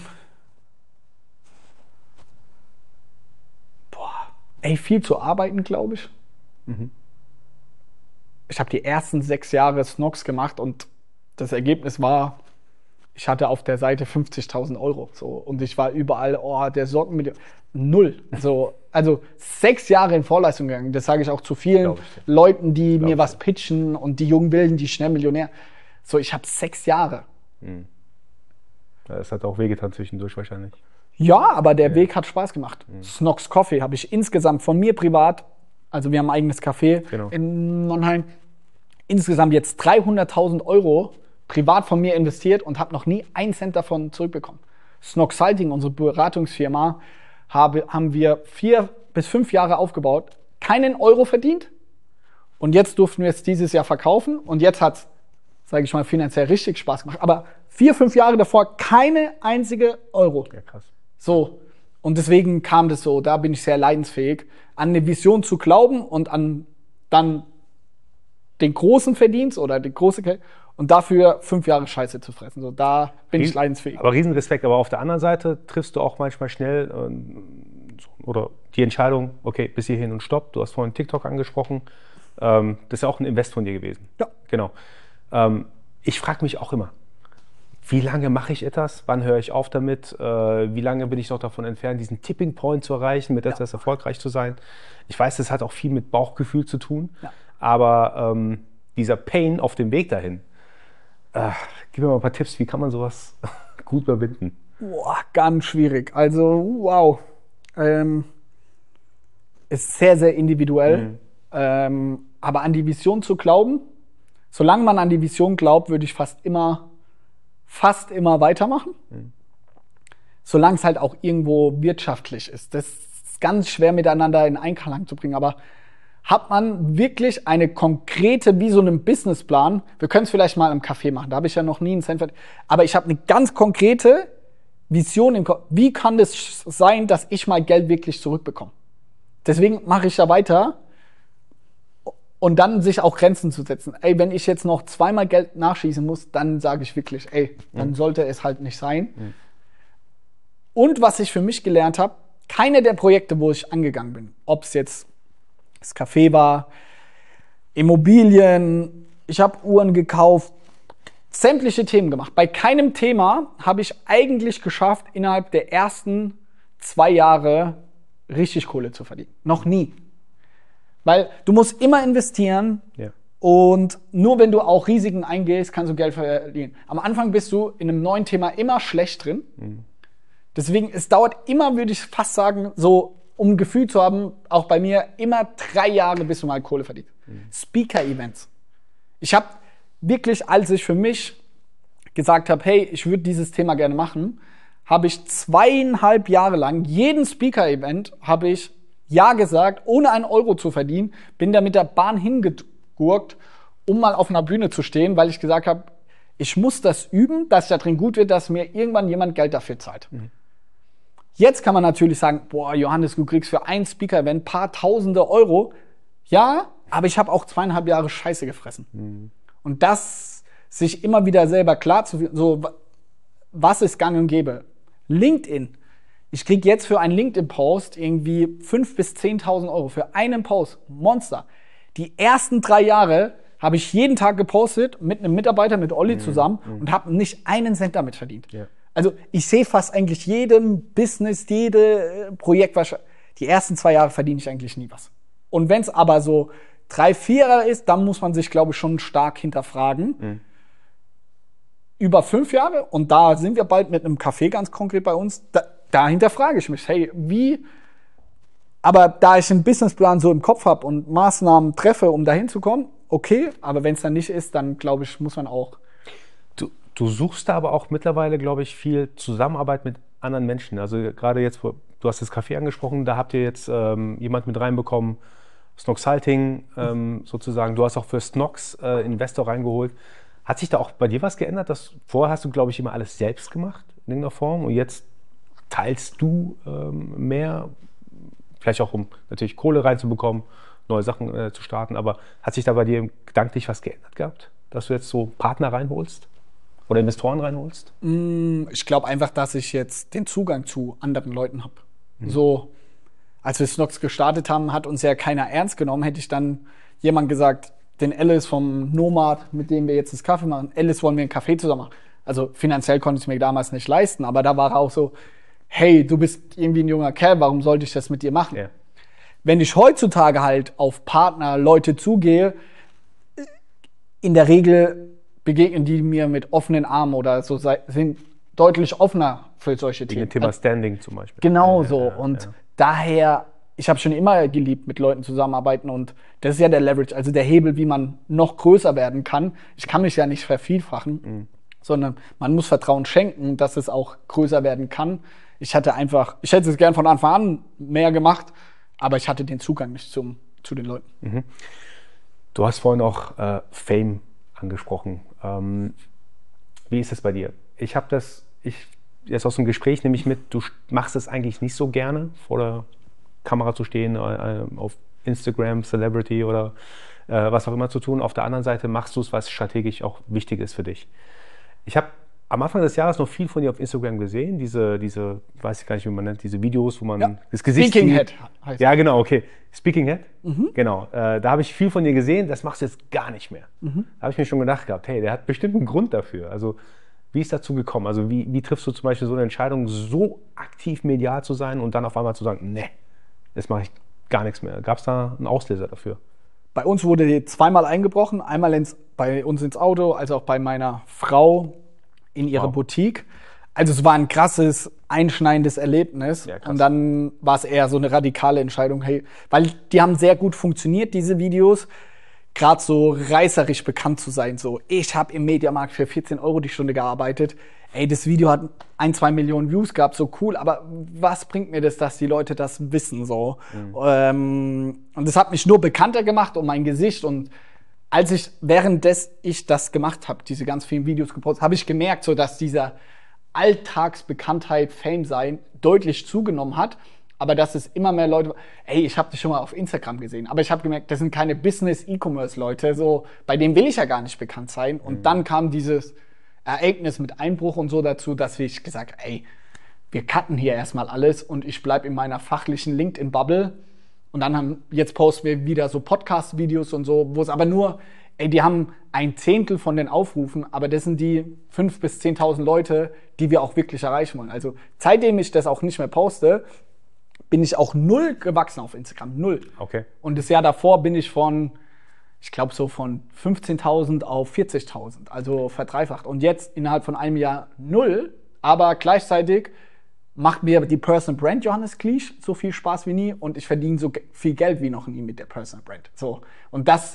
S1: Boah. Ey, viel zu arbeiten, glaube ich. Mhm. Ich habe die ersten sechs Jahre Snox gemacht und das Ergebnis war, ich hatte auf der Seite fünfzigtausend Euro. So, und ich war überall, oh, der Socken mit null. So, also sechs Jahre in Vorleistung gegangen. Das sage ich auch zu vielen Leuten, die mir was pitchen und die jungen Wilden, die schnell Millionär. So, ich habe sechs Jahre.
S2: Hm. Ja, das hat auch wehgetan zwischendurch wahrscheinlich.
S1: Ja, aber der
S2: ja.
S1: Weg hat Spaß gemacht. Hm. Snox Coffee habe ich insgesamt von mir privat, also wir haben ein eigenes Café
S2: genau.
S1: in Mannheim, insgesamt jetzt dreihunderttausend Euro privat von mir investiert und habe noch nie einen Cent davon zurückbekommen. Snox Salting, unsere Beratungsfirma, habe, haben wir vier bis fünf Jahre aufgebaut, keinen Euro verdient und jetzt durften wir es dieses Jahr verkaufen und jetzt hat es, sage ich mal, finanziell richtig Spaß gemacht. Aber vier, fünf Jahre davor keine einzige Euro.
S2: Ja, krass.
S1: So, und deswegen kam das so, da bin ich sehr leidensfähig, an eine Vision zu glauben und an dann den großen Verdienst oder die große Geld und dafür fünf Jahre Scheiße zu fressen. So, da bin ich leidensfähig.
S2: Aber Riesenrespekt. Aber auf der anderen Seite triffst du auch manchmal schnell äh, oder die Entscheidung, okay, bis hierhin und stopp. Du hast vorhin TikTok angesprochen. Ähm, das ist ja auch ein Invest von dir gewesen.
S1: Ja.
S2: Genau. Ähm, ich frage mich auch immer, wie lange mache ich etwas? Wann höre ich auf damit? Äh, wie lange bin ich noch davon entfernt, diesen Tipping Point zu erreichen, mit etwas ja. erfolgreich zu sein? Ich weiß, das hat auch viel mit Bauchgefühl zu tun. Ja. Aber ähm, dieser Pain auf dem Weg dahin, äh, gib mir mal ein paar Tipps, wie kann man sowas gut überwinden?
S1: Boah, ganz schwierig. Also, wow. Ähm, ist sehr, sehr individuell. Mhm. Ähm, aber an die Vision zu glauben, solange man an die Vision glaubt, würde ich fast immer, fast immer weitermachen. Mhm. Solange es halt auch irgendwo wirtschaftlich ist. Das ist ganz schwer miteinander in Einklang zu bringen, aber hat man wirklich eine konkrete, wie so einen Businessplan, wir können es vielleicht mal im Café machen, da habe ich ja noch nie einen Cent verdient, aber ich habe eine ganz konkrete Vision im Kopf, wie kann es sein, dass ich mal Geld wirklich zurückbekomme. Deswegen mache ich da weiter und dann sich auch Grenzen zu setzen. Ey, wenn ich jetzt noch zweimal Geld nachschießen muss, dann sage ich wirklich, ey, dann mhm. sollte es halt nicht sein. Mhm. Und was ich für mich gelernt habe, keine der Projekte, wo ich angegangen bin, ob es jetzt das Café war, Immobilien, ich habe Uhren gekauft, sämtliche Themen gemacht. Bei keinem Thema habe ich eigentlich geschafft, innerhalb der ersten zwei Jahre richtig Kohle zu verdienen. Noch nie. Weil du musst immer investieren ja. und nur wenn du auch Risiken eingehst, kannst du Geld verdienen. Am Anfang bist du in einem neuen Thema immer schlecht drin. Mhm. Deswegen, es dauert immer, würde ich fast sagen, so um ein Gefühl zu haben, auch bei mir, immer drei Jahre, bis du mal Kohle verdienst. Mhm. Speaker-Events. Ich habe wirklich, als ich für mich gesagt habe, hey, ich würde dieses Thema gerne machen, habe ich zweieinhalb Jahre lang jeden Speaker-Event habe ich ja gesagt, ohne einen Euro zu verdienen, bin da mit der Bahn hingegurkt, um mal auf einer Bühne zu stehen, weil ich gesagt habe, ich muss das üben, dass ich da drin gut wird, dass mir irgendwann jemand Geld dafür zahlt. Mhm. Jetzt kann man natürlich sagen, boah, Johannes, du kriegst für ein Speaker-Event paar tausende Euro. Ja, aber ich habe auch zweieinhalb Jahre Scheiße gefressen. Mhm. Und das sich immer wieder selber klar zu werden, so, was ist gang und gäbe? LinkedIn. Ich krieg jetzt für einen LinkedIn-Post irgendwie fünftausend bis zehntausend Euro für einen Post. Monster. Die ersten drei Jahre habe ich jeden Tag gepostet mit einem Mitarbeiter, mit Olli mhm. zusammen mhm. und habe nicht einen Cent damit verdient. Ja. Also ich sehe fast eigentlich jedem Business, jede Projekt, die ersten zwei Jahre verdiene ich eigentlich nie was. Und wenn es aber so drei, vier ist, dann muss man sich, glaube ich, schon stark hinterfragen. Mhm. Über fünf Jahre, und da sind wir bald mit einem Café ganz konkret bei uns, da, da hinterfrage ich mich, hey, wie, aber da ich einen Businessplan so im Kopf habe und Maßnahmen treffe, um dahin zu kommen, okay, aber wenn es dann nicht ist, dann glaube ich, muss man auch.
S2: Du, du suchst da aber auch mittlerweile, glaube ich, viel Zusammenarbeit mit anderen Menschen. Also gerade jetzt, du hast das Café angesprochen, da habt ihr jetzt ähm, jemand mit reinbekommen, Snox Halting ähm, sozusagen. Du hast auch für Snox äh, Investor reingeholt. Hat sich da auch bei dir was geändert? Dass, vorher hast du, glaube ich, immer alles selbst gemacht in irgendeiner Form und jetzt teilst du ähm, mehr, vielleicht auch um natürlich Kohle reinzubekommen, neue Sachen äh, zu starten, aber hat sich da bei dir gedanklich was geändert gehabt, dass du jetzt so Partner reinholst oder Investoren reinholst?
S1: Ich glaube einfach, dass ich jetzt den Zugang zu anderen Leuten habe. Mhm. So, als wir Snox gestartet haben, hat uns ja keiner ernst genommen, hätte ich dann jemand gesagt, den Alice vom Nomad, mit dem wir jetzt das Kaffee machen, Alice, wollen wir einen Kaffee zusammen machen. Also finanziell konnte ich es mir damals nicht leisten, aber da war er auch so, hey, du bist irgendwie ein junger Kerl, warum sollte ich das mit dir machen? Ja. Wenn ich heutzutage halt auf Partner, Leute zugehe, in der Regel begegnen die mir mit offenen Armen oder so, sind deutlich offener für solche Themen.
S2: Thema also, Standing zum Beispiel.
S1: Genau so. Ja, und ja. daher, ich habe schon immer geliebt, mit Leuten zusammenarbeiten und das ist ja der Leverage, also der Hebel, wie man noch größer werden kann. Ich kann mich ja nicht vervielfachen, mhm. sondern man muss Vertrauen schenken, dass es auch größer werden kann. Ich hatte einfach, ich hätte es gern von Anfang an mehr gemacht, aber ich hatte den Zugang nicht zum, zu den Leuten.
S2: Mhm. Du hast vorhin auch äh, Fame angesprochen. Ähm, wie ist es bei dir? Ich habe das, ich jetzt aus dem Gespräch nehme ich mit, du machst es eigentlich nicht so gerne, vor der Kamera zu stehen, äh, auf Instagram, Celebrity oder äh, was auch immer zu tun. Auf der anderen Seite machst du es, was strategisch auch wichtig ist für dich. Ich habe am Anfang des Jahres noch viel von dir auf Instagram gesehen, diese, diese, ich weiß gar nicht, wie man nennt, diese Videos, wo man
S1: Ja.
S2: das Gesicht
S1: Speaking
S2: sieht.
S1: Head heißt
S2: Ja, genau, okay. Speaking Head?
S1: Mhm.
S2: Genau. Äh, da habe ich viel von dir gesehen, das machst du jetzt gar nicht mehr.
S1: Mhm.
S2: Da habe ich mir schon gedacht gehabt, hey, der hat bestimmt einen Grund dafür. Also, wie ist dazu gekommen? Also, wie, wie triffst du zum Beispiel so eine Entscheidung, so aktiv medial zu sein und dann auf einmal zu sagen, nee, jetzt mache ich gar nichts mehr. Gab es da einen Auslöser dafür?
S1: Bei uns wurde die zweimal eingebrochen, einmal ins, bei uns ins Auto, als auch bei meiner Frau in ihre
S2: Wow.
S1: Boutique. Also es war ein krasses, einschneidendes Erlebnis.
S2: Ja, krass.
S1: Und dann war es eher so eine radikale Entscheidung, hey, weil die haben sehr gut funktioniert, diese Videos. Gerade so reißerisch bekannt zu sein, so ich habe im Mediamarkt für vierzehn Euro die Stunde gearbeitet. Ey, das Video hat ein, zwei Millionen Views gehabt, so cool, aber was bringt mir das, dass die Leute das wissen, so?
S2: Mhm.
S1: Ähm, und das hat mich nur bekannter gemacht um mein Gesicht. Und als ich, währenddes ich das gemacht habe, diese ganz vielen Videos gepostet, habe ich gemerkt, so dass dieser Alltagsbekanntheit, Fame sein deutlich zugenommen hat. Aber dass es immer mehr Leute, ey, ich habe dich schon mal auf Instagram gesehen, aber ich habe gemerkt, das sind keine Business-E-Commerce-Leute, so, bei denen will ich ja gar nicht bekannt sein. Und
S2: Mhm.
S1: dann kam dieses Ereignis mit Einbruch und so dazu, dass ich gesagt habe, ey, wir cutten hier erstmal alles und ich bleibe in meiner fachlichen LinkedIn-Bubble. Und dann haben, jetzt posten wir wieder so Podcast-Videos und so, wo es aber nur, ey, die haben ein Zehntel von den Aufrufen, aber das sind die fünftausend bis zehntausend Leute, die wir auch wirklich erreichen wollen. Also seitdem ich das auch nicht mehr poste, bin ich auch null gewachsen auf Instagram, null.
S2: Okay.
S1: Und das Jahr davor bin ich von, ich glaube so von fünfzehntausend auf vierzigtausend, also verdreifacht. Und jetzt innerhalb von einem Jahr null, aber gleichzeitig macht mir die Personal Brand Johannes Kliesch so viel Spaß wie nie und ich verdiene so ge- viel Geld wie noch nie mit der Personal Brand. So. Und das,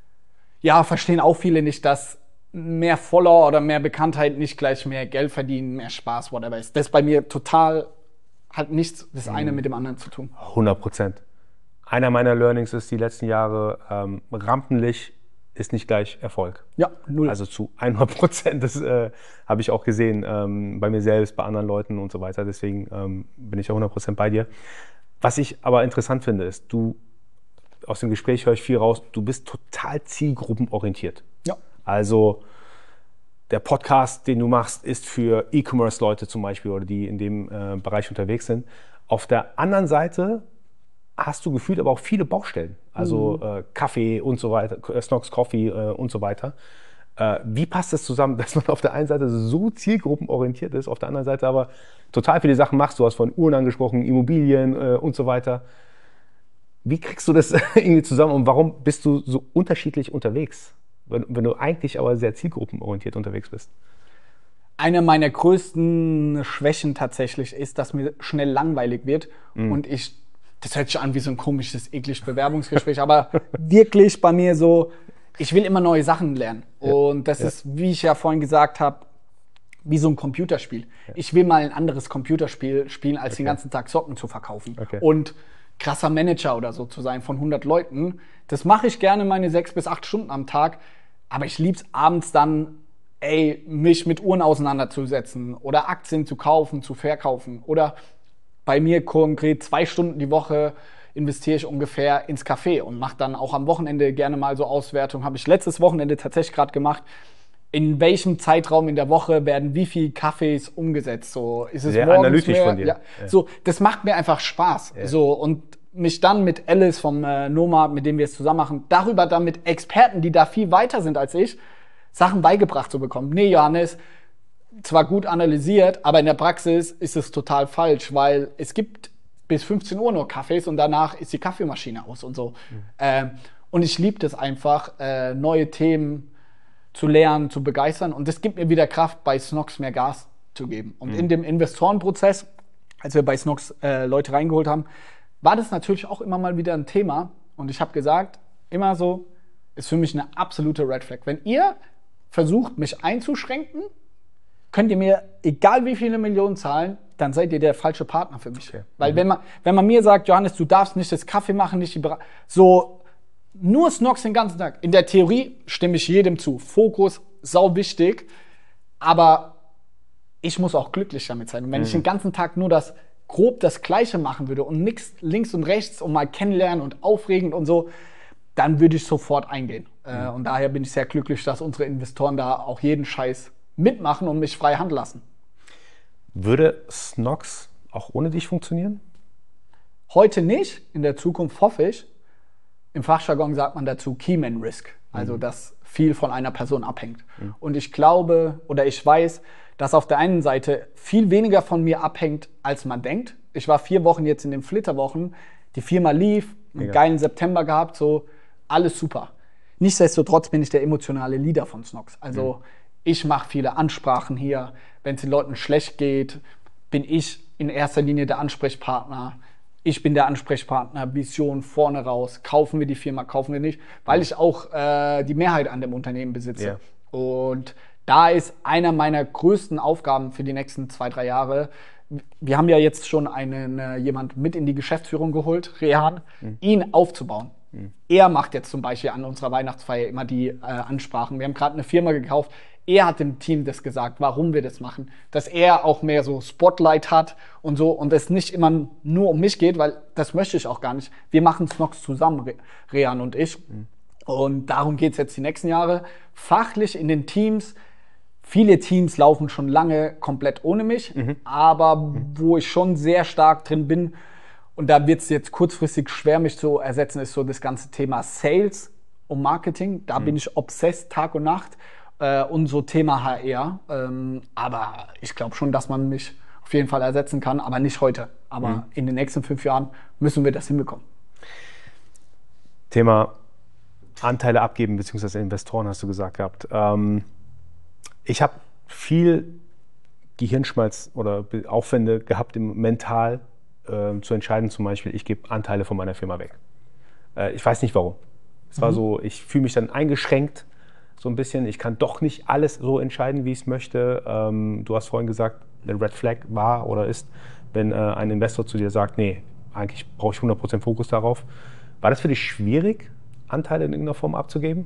S1: ja, verstehen auch viele nicht, dass mehr Follower oder mehr Bekanntheit nicht gleich mehr Geld verdienen, mehr Spaß, whatever ist. Das ist bei mir total, hat nichts das eine mit dem anderen zu tun.
S2: hundert Prozent. Einer meiner Learnings ist die letzten Jahre, ähm, Rampenlicht ist nicht gleich Erfolg.
S1: Ja, null.
S2: Also zu hundert Prozent. Das äh, habe ich auch gesehen, ähm, bei mir selbst, bei anderen Leuten und so weiter. Deswegen ähm, bin ich ja hundert Prozent bei dir. Was ich aber interessant finde, ist, du, aus dem Gespräch höre ich viel raus, du bist total zielgruppenorientiert.
S1: Ja.
S2: Also der Podcast, den du machst, ist für E-Commerce-Leute zum Beispiel oder die in dem äh, Bereich unterwegs sind. Auf der anderen Seite hast du gefühlt aber auch viele Baustellen. Also
S1: Mhm.
S2: äh, Kaffee und so weiter, äh, Snox Coffee äh, und so weiter. Äh, wie passt es zusammen, dass man auf der einen Seite so zielgruppenorientiert ist, auf der anderen Seite aber total viele Sachen machst? Du hast von Uhren angesprochen, Immobilien äh, und so weiter. Wie kriegst du das irgendwie zusammen und warum bist du so unterschiedlich unterwegs, wenn, wenn du eigentlich aber sehr zielgruppenorientiert unterwegs bist?
S1: Eine meiner größten Schwächen tatsächlich ist, dass mir schnell langweilig wird und ich, das hört sich an wie so ein komisches, ekliges Bewerbungsgespräch, aber wirklich bei mir so, ich will immer neue Sachen lernen.
S2: Ja.
S1: Und das
S2: Ja.
S1: ist, wie ich ja vorhin gesagt habe, wie so ein Computerspiel. Ich will mal ein anderes Computerspiel spielen, als den ganzen Tag Socken zu verkaufen.
S2: Okay.
S1: Und krasser Manager oder so zu sein von hundert Leuten. Das mache ich gerne meine sechs bis acht Stunden am Tag. Aber ich lieb's abends dann, ey, mich mit Uhren auseinanderzusetzen oder Aktien zu kaufen, zu verkaufen. Oder bei mir konkret zwei Stunden die Woche investiere ich ungefähr ins Café und mache dann auch am Wochenende gerne mal so Auswertung. Habe ich letztes Wochenende tatsächlich gerade gemacht. In welchem Zeitraum in der Woche werden wie viele Kaffees umgesetzt? So, ist es
S2: Sehr
S1: morgens
S2: analytisch
S1: mehr?
S2: von dir.
S1: Ja.
S2: Ja.
S1: So, das macht mir einfach Spaß.
S2: Ja.
S1: So, und mich dann mit Alice vom äh, Nomad, mit dem wir es zusammen machen, darüber dann mit Experten, die da viel weiter sind als ich, Sachen beigebracht zu bekommen. Nee, Johannes, zwar gut analysiert, aber in der Praxis ist es total falsch, weil es gibt bis fünfzehn Uhr nur Kaffees und danach ist die Kaffeemaschine aus und so. Mhm. Ähm, und ich liebe das einfach, äh, neue Themen zu lernen, zu begeistern. Und das gibt mir wieder Kraft, bei Snox mehr Gas zu geben. Und mhm. in dem Investorenprozess, als wir bei Snox äh, Leute reingeholt haben, war das natürlich auch immer mal wieder ein Thema. Und ich habe gesagt, immer so, ist für mich eine absolute Red Flag. Wenn ihr versucht, mich einzuschränken, könnt ihr mir, egal wie viele Millionen zahlen, dann seid ihr der falsche Partner für mich. Okay. Weil mhm. wenn man, wenn man mir sagt, Johannes, du darfst nicht das Kaffee machen, nicht die Bera- so nur Snox den ganzen Tag. In der Theorie stimme ich jedem zu. Fokus, sau wichtig. Aber ich muss auch glücklich damit sein. Und wenn mhm. ich den ganzen Tag nur das grob das Gleiche machen würde und nichts links und rechts und mal kennenlernen und aufregend und so, dann würde ich sofort eingehen. Mhm. Äh, und daher bin ich sehr glücklich, dass unsere Investoren da auch jeden Scheiß mitmachen und mich frei Hand lassen.
S2: Würde Snox auch ohne dich funktionieren?
S1: Heute nicht, in der Zukunft hoffe ich. Im Fachjargon sagt man dazu Keyman Risk, also mhm. dass viel von einer Person abhängt. Mhm. Und ich glaube oder ich weiß, dass auf der einen Seite viel weniger von mir abhängt, als man denkt. Ich war vier Wochen jetzt in den Flitterwochen, die Firma lief, einen Mega. geilen September gehabt, so alles super. Nichtsdestotrotz bin ich der emotionale Leader von Snox. Also mhm. ich mache viele Ansprachen hier. Wenn es den Leuten schlecht geht, bin ich in erster Linie der Ansprechpartner. Ich bin der Ansprechpartner, Vision vorne raus. Kaufen wir die Firma, kaufen wir nicht, weil ich auch äh, die Mehrheit an dem Unternehmen besitze. Yeah. Und da ist einer meiner größten Aufgaben für die nächsten zwei, drei Jahre. Wir haben ja jetzt schon einen, äh, jemand mit in die Geschäftsführung geholt, Rehan, mhm. ihn aufzubauen. Mhm. Er macht jetzt zum Beispiel an unserer Weihnachtsfeier immer die äh, Ansprachen. Wir haben gerade eine Firma gekauft. Er hat dem Team das gesagt, warum wir das machen. Dass er auch mehr so Spotlight hat und so und es nicht immer nur um mich geht, weil das möchte ich auch gar nicht. Wir machen Snox zusammen, Re- Rehan und ich. Mhm. Und darum geht es jetzt die nächsten Jahre. Fachlich in den Teams. Viele Teams laufen schon lange komplett ohne mich, mhm. aber mhm. wo ich schon sehr stark drin bin, und da wird es jetzt kurzfristig schwer, mich zu ersetzen, ist so das ganze Thema Sales und Marketing. Da mhm. bin ich obsessed Tag und Nacht. Äh, und so Thema H R. Ähm, aber ich glaube schon, dass man mich auf jeden Fall ersetzen kann, aber nicht heute. Aber mhm. in den nächsten fünf Jahren müssen wir das hinbekommen.
S2: Thema Anteile abgeben, beziehungsweise Investoren, hast du gesagt gehabt. Ähm, ich habe viel Gehirnschmalz oder Aufwände gehabt, im mental äh, zu entscheiden, zum Beispiel, ich gebe Anteile von meiner Firma weg. Äh, ich weiß nicht warum. Es mhm. war so, ich fühle mich dann eingeschränkt, so ein bisschen. Ich kann doch nicht alles so entscheiden, wie ich es möchte. Ähm, du hast vorhin gesagt, eine Red Flag war oder ist, wenn äh, ein Investor zu dir sagt, nee, eigentlich brauche ich hundert Prozent Fokus darauf. War das für dich schwierig, Anteile in irgendeiner Form abzugeben?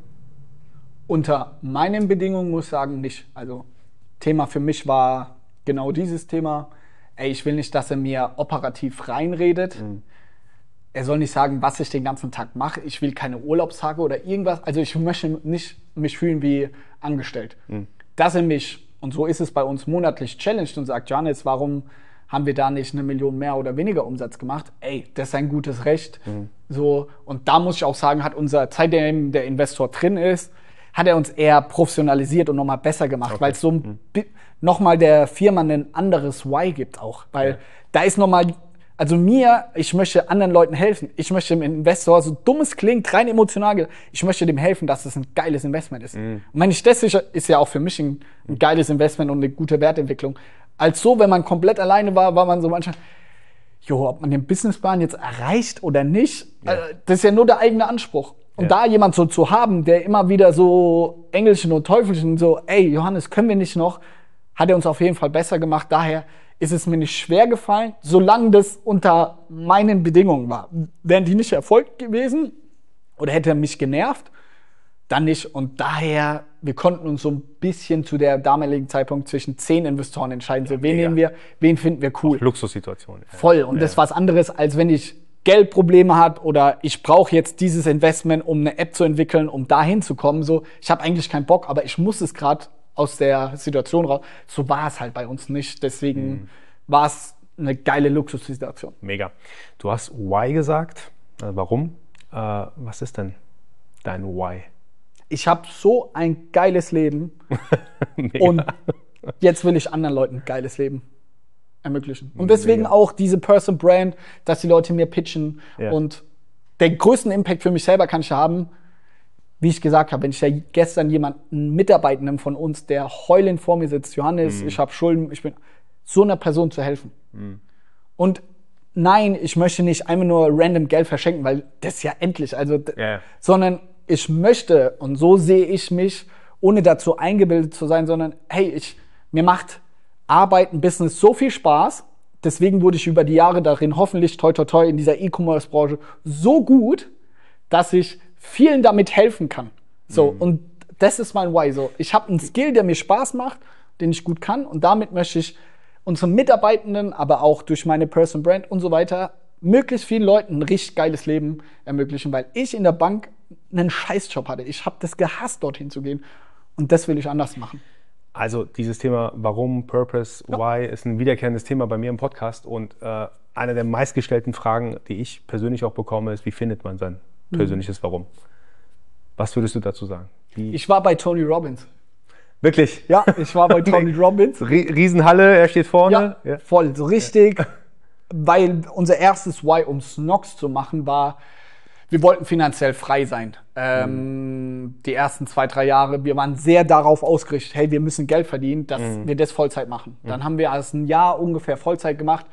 S1: Unter meinen Bedingungen muss ich sagen, nicht. Also Thema für mich war genau dieses Thema. Ey, ich will nicht, dass er mir operativ reinredet. Mhm. Er soll nicht sagen, was ich den ganzen Tag mache. Ich will keine Urlaubstage oder irgendwas. Also ich möchte nicht mich fühlen wie angestellt. Mhm. Dass er mich, und so ist es bei uns, monatlich challenged und sagt, Johannes, warum haben wir da nicht eine Million mehr oder weniger Umsatz gemacht? Ey, das ist ein gutes Recht. Mhm. So, und da muss ich auch sagen, hat unser, seitdem der Investor drin ist, hat er uns eher professionalisiert und nochmal besser gemacht, okay. weil es so mhm. nochmal der Firma ein anderes Why gibt auch. Weil ja. da ist nochmal, also mir, ich möchte anderen Leuten helfen. Ich möchte dem Investor, so dumm es klingt, rein emotional, ich möchte dem helfen, dass es ein geiles Investment ist. Mhm. Und wenn ich das sicher, ist ja auch für mich ein, ein geiles Investment und eine gute Wertentwicklung. Als so, wenn man komplett alleine war, war man so manchmal, jo, ob man den Businessplan jetzt erreicht oder nicht, ja. äh, das ist ja nur der eigene Anspruch. Und ja. da jemand so zu haben, der immer wieder so Engelchen und Teufelchen so, ey, Johannes, können wir nicht noch, hat er uns auf jeden Fall besser gemacht. Daher ist es mir nicht schwer gefallen, solange das unter meinen Bedingungen war. Wären die nicht erfolgt gewesen oder hätte er mich genervt, dann nicht. Und daher, wir konnten uns so ein bisschen zu der damaligen Zeitpunkt zwischen zehn Investoren entscheiden. So, wen ja. nehmen wir, wen finden wir cool.
S2: Auch Luxussituation. Ja.
S1: Voll. Und ja. das ist was anderes, als wenn ich Geldprobleme hat oder ich brauche jetzt dieses Investment, um eine App zu entwickeln, um dahin zu kommen. So, ich habe eigentlich keinen Bock, aber ich muss es gerade aus der Situation raus. So war es halt bei uns nicht. Deswegen mhm. war es eine geile Luxussituation.
S2: Mega. Du hast Why gesagt. Also warum? Äh, was ist denn dein Why?
S1: Ich habe so ein geiles Leben und jetzt will ich anderen Leuten ein geiles Leben ermöglichen. Und deswegen Mega. Auch diese Person Brand, dass die Leute mir pitchen. Ja. Und den größten Impact für mich selber kann ich haben, wie ich gesagt habe, wenn ich ja gestern jemanden Mitarbeitenden von uns, der heulend vor mir sitzt, Johannes, mhm. ich habe Schulden, ich bin so einer Person zu helfen. Mhm. Und nein, ich möchte nicht einfach nur random Geld verschenken, weil das ist ja endlich, also, yeah. sondern ich möchte, und so sehe ich mich, ohne dazu eingebildet zu sein, sondern hey, ich, mir macht Arbeiten, Business so viel Spaß. Deswegen wurde ich über die Jahre darin hoffentlich toi toi toi in dieser E-Commerce-Branche so gut, dass ich vielen damit helfen kann. So, mhm. und das ist mein Why. So, ich habe einen Skill, der mir Spaß macht, den ich gut kann, und damit möchte ich unseren Mitarbeitenden, aber auch durch meine Personal Brand und so weiter, möglichst vielen Leuten ein richtig geiles Leben ermöglichen, weil ich in der Bank einen Scheißjob hatte. Ich habe das gehasst, dorthin zu gehen. Und das will ich anders machen.
S2: Also dieses Thema Warum, Purpose, ja. Why ist ein wiederkehrendes Thema bei mir im Podcast. Und äh, eine der meistgestellten Fragen, die ich persönlich auch bekomme, ist, wie findet man sein mhm. persönliches Warum? Was würdest du dazu sagen? Wie
S1: ich war bei Tony Robbins.
S2: Wirklich?
S1: Ja, ich war bei Tony Robbins.
S2: Riesenhalle, er steht vorne.
S1: Ja, ja. Voll, so richtig. Ja. Weil unser erstes Why, um Snox zu machen, war, wir wollten finanziell frei sein. Ähm, mhm. Die ersten zwei, drei Jahre, wir waren sehr darauf ausgerichtet, hey, wir müssen Geld verdienen, dass mhm. wir das Vollzeit machen. Mhm. Dann haben wir als ein Jahr ungefähr Vollzeit gemacht.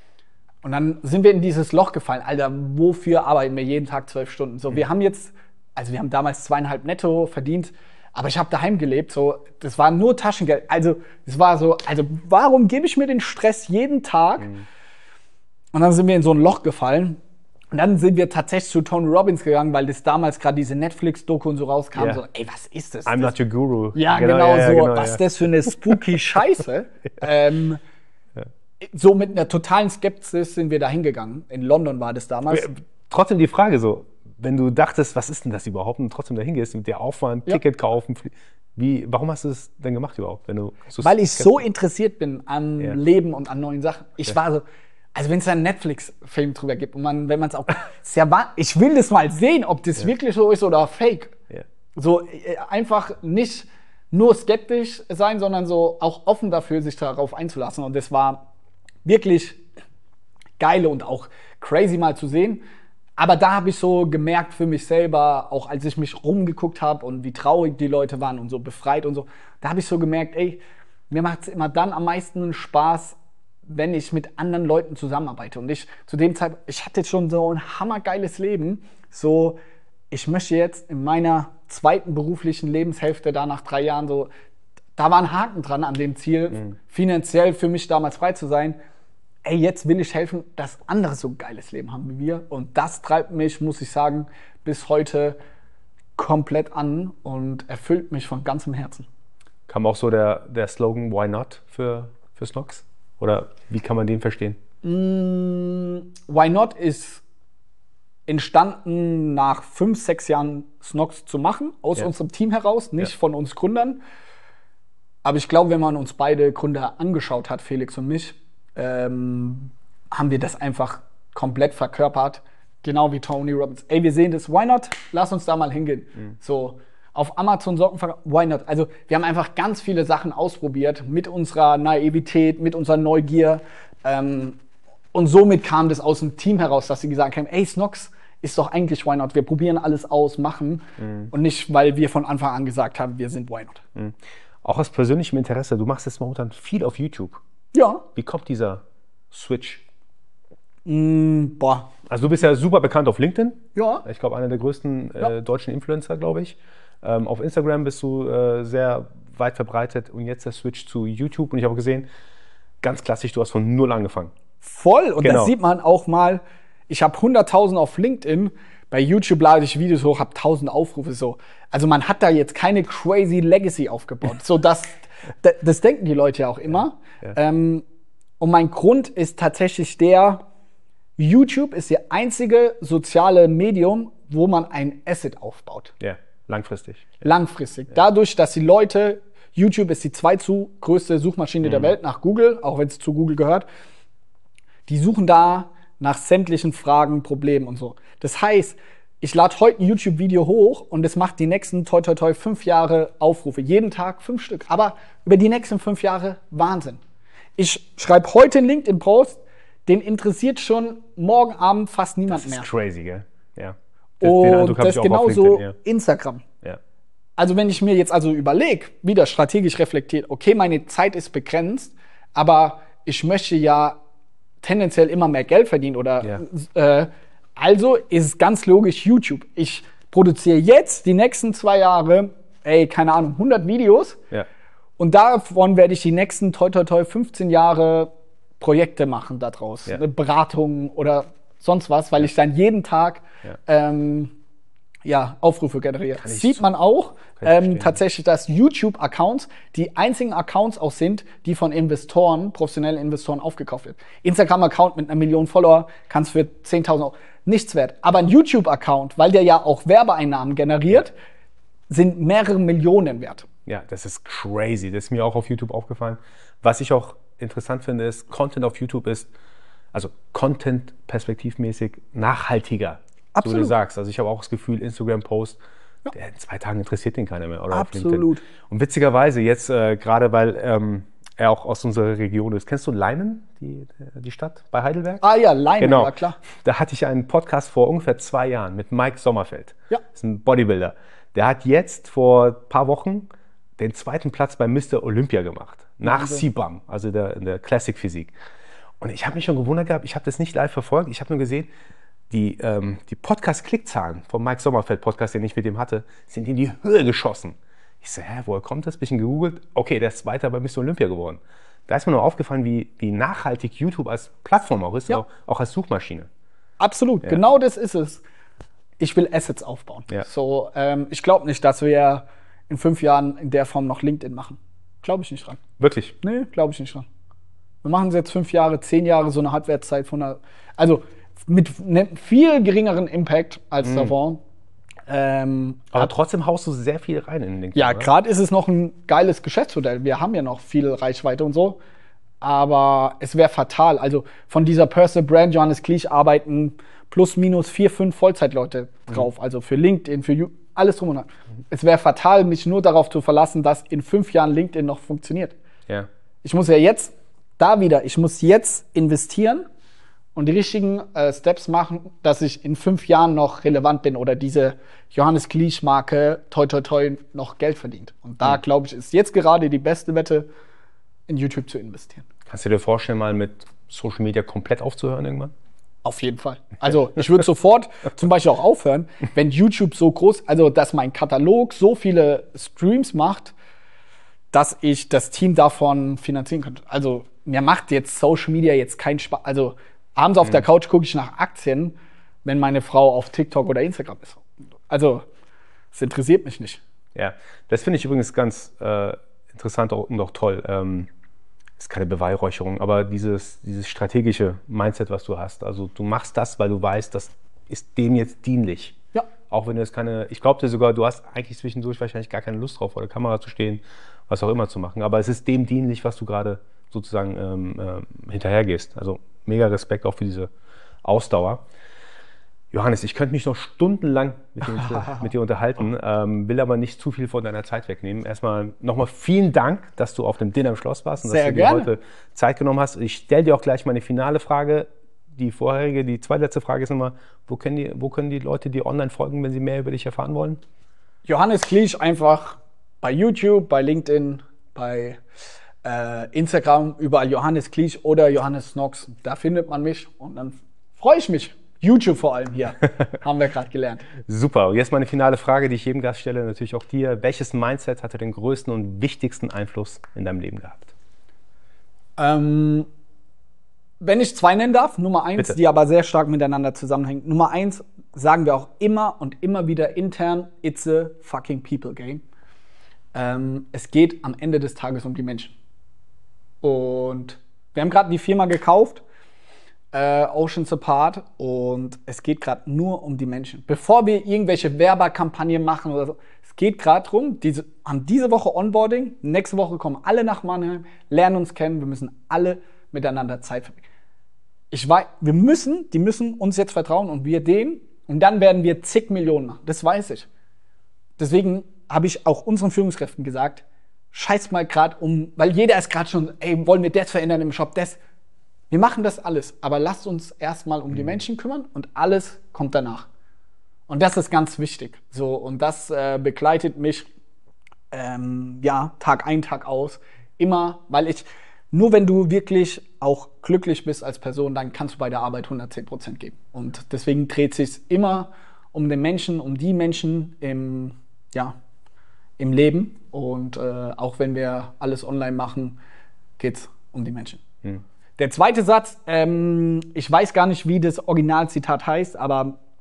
S1: Und dann sind wir in dieses Loch gefallen. Alter, wofür arbeiten wir jeden Tag zwölf Stunden? So, mhm. wir haben jetzt, also wir haben damals zweieinhalb netto verdient, aber ich habe daheim gelebt. So, das war nur Taschengeld. Also, es war so, also warum gebe ich mir den Stress jeden Tag? Mhm. Und dann sind wir in so ein Loch gefallen. Und dann sind wir tatsächlich zu Tony Robbins gegangen, weil das damals gerade diese Netflix-Doku und so rauskam.
S2: Yeah.
S1: So, ey, was ist das?
S2: I'm not your guru.
S1: Ja, genau, genau
S2: ja,
S1: so.
S2: Genau,
S1: was
S2: ja.
S1: ist das für eine spooky Scheiße? ähm, ja. So mit einer totalen Skepsis sind wir da hingegangen. In London war das damals.
S2: Trotzdem die Frage so, wenn du dachtest, was ist denn das überhaupt? Und trotzdem dahin gehst, mit der Aufwand, ja. Ticket kaufen. Wie, warum hast du das denn gemacht überhaupt? Wenn du so
S1: weil ich so interessiert bin an ja. Leben und an neuen Sachen. Ich ja. war so... Also wenn es da einen Netflix-Film drüber gibt und man, wenn man es auch, sehr ich will das mal sehen, ob das ja. wirklich so ist oder fake. Ja. So äh, einfach nicht nur skeptisch sein, sondern so auch offen dafür, sich darauf einzulassen. Und das war wirklich geil und auch crazy mal zu sehen. Aber da habe ich so gemerkt für mich selber, auch als ich mich rumgeguckt habe und wie traurig die Leute waren und so befreit und so, da habe ich so gemerkt, ey, mir macht es immer dann am meisten Spaß, wenn ich mit anderen Leuten zusammenarbeite. Und ich zu dem Zeitpunkt, ich hatte schon so ein hammergeiles Leben. So, ich möchte jetzt in meiner zweiten beruflichen Lebenshälfte, da nach drei Jahren so, da war ein Haken dran an dem Ziel, mhm. finanziell für mich damals frei zu sein. Ey, jetzt will ich helfen, dass andere so ein geiles Leben haben wie wir. Und das treibt mich, muss ich sagen, bis heute komplett an und erfüllt mich von ganzem Herzen.
S2: Kam auch so der, der Slogan Why Not für, für Snox? Oder wie kann man den verstehen?
S1: Mm, Why Not ist entstanden nach fünf, sechs Jahren Snox zu machen, aus ja. unserem Team heraus, nicht ja. von uns Gründern. Aber ich glaube, wenn man uns beide Gründer angeschaut hat, Felix und mich, ähm, haben wir das einfach komplett verkörpert. Genau wie Tony Robbins. Ey, wir sehen das, why not? Lass uns da mal hingehen. Mhm. So. Auf Amazon Socken verkaufen, why not? Also wir haben einfach ganz viele Sachen ausprobiert mit unserer Naivität, mit unserer Neugier. Ähm, und somit kam das aus dem Team heraus, dass sie gesagt haben, ey, Snox ist doch eigentlich why not? Wir probieren alles aus, machen. Mhm. Und nicht, weil wir von Anfang an gesagt haben, wir sind why not.
S2: Mhm. Auch aus persönlichem Interesse, du machst jetzt momentan viel auf YouTube.
S1: Ja.
S2: Wie kommt dieser Switch?
S1: Mm, boah.
S2: Also du bist ja super bekannt auf LinkedIn.
S1: Ja.
S2: Ich glaube, einer der größten
S1: ja.
S2: äh, deutschen Influencer, glaube ich. Ähm, auf Instagram bist du äh, sehr weit verbreitet und jetzt der Switch zu YouTube. Und ich habe gesehen, ganz klassisch, du hast von null angefangen.
S1: Voll. Und
S2: genau.
S1: das sieht man auch mal. Ich habe hunderttausend auf LinkedIn. Bei YouTube lade ich Videos hoch, habe tausend Aufrufe. So. Also man hat da jetzt keine crazy Legacy aufgebaut. So das, das, das denken die Leute ja auch immer. Ja. Ja. Ähm, und mein Grund ist tatsächlich der, YouTube ist das einzige soziale Medium, wo man ein Asset aufbaut.
S2: Ja. Langfristig.
S1: Langfristig. Ja. Dadurch, dass die Leute, YouTube ist die zweitgrößte Suchmaschine mhm. der Welt nach Google, auch wenn es zu Google gehört, die suchen da nach sämtlichen Fragen, Problemen und so. Das heißt, ich lade heute ein YouTube-Video hoch und es macht die nächsten, toi toi toi, fünf Jahre Aufrufe. Jeden Tag fünf Stück. Aber über die nächsten fünf Jahre Wahnsinn. Ich schreibe heute einen LinkedIn-Post, den interessiert schon morgen Abend fast niemand mehr.
S2: Das ist mehr. Crazy, gell? Ja.
S1: Das, und das ist genauso ja. Instagram.
S2: Ja.
S1: Also wenn ich mir jetzt also überlege, wieder strategisch reflektiert, okay, meine Zeit ist begrenzt, aber ich möchte ja tendenziell immer mehr Geld verdienen oder ja. äh, also ist es ganz logisch YouTube. Ich produziere jetzt die nächsten zwei Jahre, ey, keine Ahnung, hundert Videos
S2: ja.
S1: und davon werde ich die nächsten toi toi toi fünfzehn Jahre Projekte machen daraus, ja. eine Beratung oder sonst was, weil ich dann jeden Tag ja. ähm, ja, Aufrufe generiert.
S2: Kann ich
S1: Sieht
S2: so-
S1: man auch
S2: kann ich
S1: ähm,
S2: verstehen.
S1: tatsächlich, dass YouTube-Accounts die einzigen Accounts auch sind, die von Investoren, professionellen Investoren aufgekauft werden. Instagram-Account mit einer Million Follower kannst für zehntausend Euro nichts wert. Aber ein YouTube-Account, weil der ja auch Werbeeinnahmen generiert, sind mehrere Millionen wert.
S2: Ja, das ist crazy. Das ist mir auch auf YouTube aufgefallen. Was ich auch interessant finde, ist, Content auf YouTube ist, also Content perspektivmäßig nachhaltiger. So wie du
S1: Absolut.
S2: sagst. Also ich habe auch das Gefühl, Instagram-Post, der in zwei Tagen interessiert den keiner mehr. Oder auf
S1: Absolut.
S2: LinkedIn. Und witzigerweise jetzt, äh, gerade weil ähm, er auch aus unserer Region ist. Kennst du Leimen, die, die Stadt bei Heidelberg?
S1: Ah ja, Leimen,
S2: Genau.
S1: ja klar.
S2: Da hatte ich einen Podcast vor ungefähr zwei Jahren mit Mike Sommerfeld.
S1: Ja.
S2: Das ist ein Bodybuilder. Der hat jetzt vor ein paar Wochen den zweiten Platz bei Mister Olympia gemacht. Nach
S1: Wahnsinn.
S2: C B A M, also der, in der Classic Physik. Und ich habe mich schon gewundert gehabt, ich habe das nicht live verfolgt, ich habe nur gesehen, die, ähm, die Podcast-Klickzahlen vom Mike Sommerfeld-Podcast, den ich mit dem hatte, sind in die Höhe geschossen. Ich so, hä, woher kommt das? Bisschen gegoogelt. Okay, der ist weiter bei Mister Olympia geworden. Da ist mir nur aufgefallen, wie, wie nachhaltig YouTube als Plattform auch ist,
S1: Ja.
S2: auch, auch als Suchmaschine.
S1: Absolut, genau das ist es. Ich will Assets aufbauen.
S2: Ja.
S1: So, ähm, ich glaube nicht, dass wir in fünf Jahren in der Form noch LinkedIn machen. Glaube ich nicht dran.
S2: Wirklich.
S1: Nee, glaube ich nicht dran. Wir machen es jetzt fünf Jahre, zehn Jahre, so eine Halbwertszeit von einer, also mit einem viel geringeren Impact als davor. Ähm,
S2: Aber trotzdem haust du sehr viel rein in den
S1: ja,
S2: oder?
S1: gerade ist es noch ein geiles Geschäftsmodell. Wir haben ja noch viel Reichweite und so. Aber es wäre fatal. Also von dieser Personal Brand Johannes Klich arbeiten plus minus vier, fünf Vollzeitleute drauf. Also für LinkedIn, für You- alles drum und dran. Es wäre fatal, mich nur darauf zu verlassen, dass in fünf Jahren LinkedIn noch funktioniert.
S2: Ja.
S1: Ich muss ja jetzt, da wieder, ich muss jetzt investieren und die richtigen äh, Steps machen, dass ich in fünf Jahren noch relevant bin oder diese Johannes Klich-Marke toi toi toi noch Geld verdient. Und da, glaube ich, ist jetzt gerade die beste Wette, in YouTube zu investieren.
S2: Kannst du dir vorstellen, mal mit Social Media komplett aufzuhören irgendwann?
S1: Auf jeden Fall. Also ich würde sofort zum Beispiel auch aufhören, wenn YouTube so groß, also dass mein Katalog so viele Streams macht, dass ich das Team davon finanzieren könnte. Also mir macht jetzt Social Media jetzt keinen Spaß. Also abends auf der Couch gucke ich nach Aktien, wenn meine Frau auf TikTok oder Instagram ist. Also es interessiert mich nicht.
S2: Ja, das finde ich übrigens ganz äh, interessant und auch toll. Ähm, ist keine Beweihräucherung, aber dieses, dieses strategische Mindset, was du hast. Also du machst das, weil du weißt, das ist dem jetzt dienlich.
S1: Ja.
S2: Auch wenn du jetzt keine, ich glaube dir sogar, du hast eigentlich zwischendurch wahrscheinlich gar keine Lust drauf, vor der Kamera zu stehen, was auch immer zu machen. Aber es ist dem dienlich, was du gerade sozusagen ähm, ähm, hinterhergehst. Also mega Respekt auch für diese Ausdauer. Johannes, ich könnte mich noch stundenlang mit dir, mit dir unterhalten, ähm, will aber nicht zu viel von deiner Zeit wegnehmen. Erstmal nochmal vielen Dank, dass du auf dem Dinner im Schloss warst und
S1: Sehr
S2: dass du
S1: gerne.
S2: dir heute Zeit genommen hast. Ich stelle dir auch gleich meine finale Frage. Die vorherige, die zweitletzte Frage ist nochmal, wo können die, wo können die Leute dir online folgen, wenn sie mehr über dich erfahren wollen?
S1: Johannes Klich einfach bei YouTube, bei LinkedIn, bei äh, Instagram, überall Johannes Klich oder Johannes Snox. Da findet man mich und dann freue ich mich. YouTube vor allem hier, haben wir gerade gelernt.
S2: Super. Und jetzt meine finale Frage, die ich jedem Gast stelle, natürlich auch dir. Welches Mindset hatte den größten und wichtigsten Einfluss in deinem Leben gehabt?
S1: Ähm, wenn ich zwei nennen darf, Nummer eins,
S2: Bitte.
S1: die aber sehr stark miteinander zusammenhängen. Nummer eins sagen wir auch immer und immer wieder intern, it's a fucking people game. Ähm, es geht am Ende des Tages um die Menschen. Und wir haben gerade die Firma gekauft, äh, Oceans Apart, und es geht gerade nur um die Menschen. Bevor wir irgendwelche Werbekampagnen machen oder so, es geht gerade darum, diese, haben diese Woche Onboarding, nächste Woche kommen alle nach Mannheim, lernen uns kennen, wir müssen alle miteinander Zeit verbringen. Ich weiß, wir müssen, die müssen uns jetzt vertrauen und wir denen, und dann werden wir zig Millionen machen, das weiß ich. Deswegen habe ich auch unseren Führungskräften gesagt, scheiß mal gerade um, weil jeder ist gerade schon, ey, wollen wir das verändern im Shop, das. Wir machen das alles, aber lasst uns erstmal um die Menschen kümmern und alles kommt danach. Und das ist ganz wichtig. So, und das äh, begleitet mich ähm, ja, Tag ein, Tag aus. Immer, weil ich, nur wenn du wirklich auch glücklich bist als Person, dann kannst du bei der Arbeit hundertzehn Prozent geben. Und deswegen dreht sich immer um den Menschen, um die Menschen im, ja, im Leben. Und äh, auch wenn wir alles online machen, geht es um die Menschen.
S2: Hm. Der
S1: Der zweite Satz, ähm, ich weiß gar nicht, wie das Originalzitat heißt, aber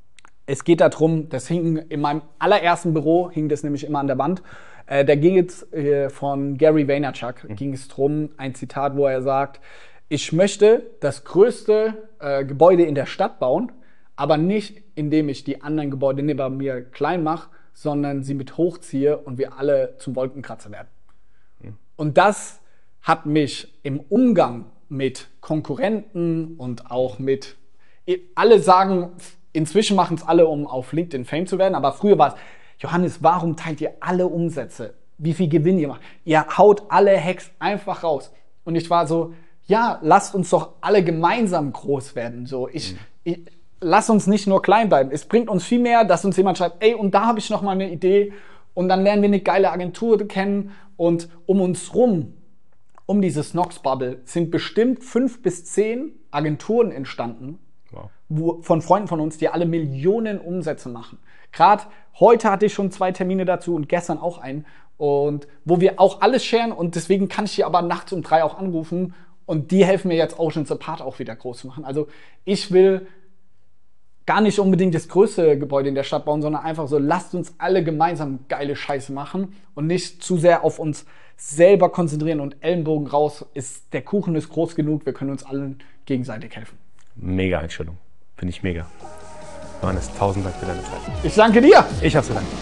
S1: Es geht darum, das hing in meinem allerersten Büro, hing das nämlich immer an der Wand. Äh, da ging es äh, von Gary Vaynerchuk, mhm. ging es drum, ein Zitat, wo er sagt, ich möchte das größte äh, Gebäude in der Stadt bauen, aber nicht, indem ich die anderen Gebäude neben mir klein mache, sondern sie mit hochziehe und wir alle zum Wolkenkratzer werden. Mhm. Und das hat mich im Umgang mit Konkurrenten und auch mit, alle sagen, inzwischen machen es alle, um auf LinkedIn Fame zu werden, aber früher war es, Johannes, warum teilt ihr alle Umsätze? Wie viel Gewinn ihr macht? Ihr haut alle Hacks einfach raus. Und ich war so, ja, lasst uns doch alle gemeinsam groß werden. So, ich, mhm. ich lass uns nicht nur klein bleiben. Es bringt uns viel mehr, dass uns jemand schreibt, ey, und da habe ich noch mal eine Idee. Und dann lernen wir eine geile Agentur kennen. Und um uns rum, um diese Snox-Bubble, sind bestimmt fünf bis zehn Agenturen entstanden, wow. wo, von Freunden von uns, die alle Millionen Umsätze machen. Gerade heute hatte ich schon zwei Termine dazu und gestern auch einen. Und wo wir auch alles sharen. Und deswegen kann ich die aber nachts um drei auch anrufen. Und die helfen mir jetzt, Oceans Apart auch wieder groß zu machen. Also ich will gar nicht unbedingt das größte Gebäude in der Stadt bauen, sondern einfach so, lasst uns alle gemeinsam geile Scheiße machen und nicht zu sehr auf uns selber konzentrieren und Ellenbogen raus. Ist, der Kuchen ist groß genug, wir können uns allen gegenseitig helfen.
S2: Mega Einstellung. Finde ich mega. Johannes, tausend Dank für deine Zeit.
S1: Ich danke dir.
S2: Ich habe zu danken.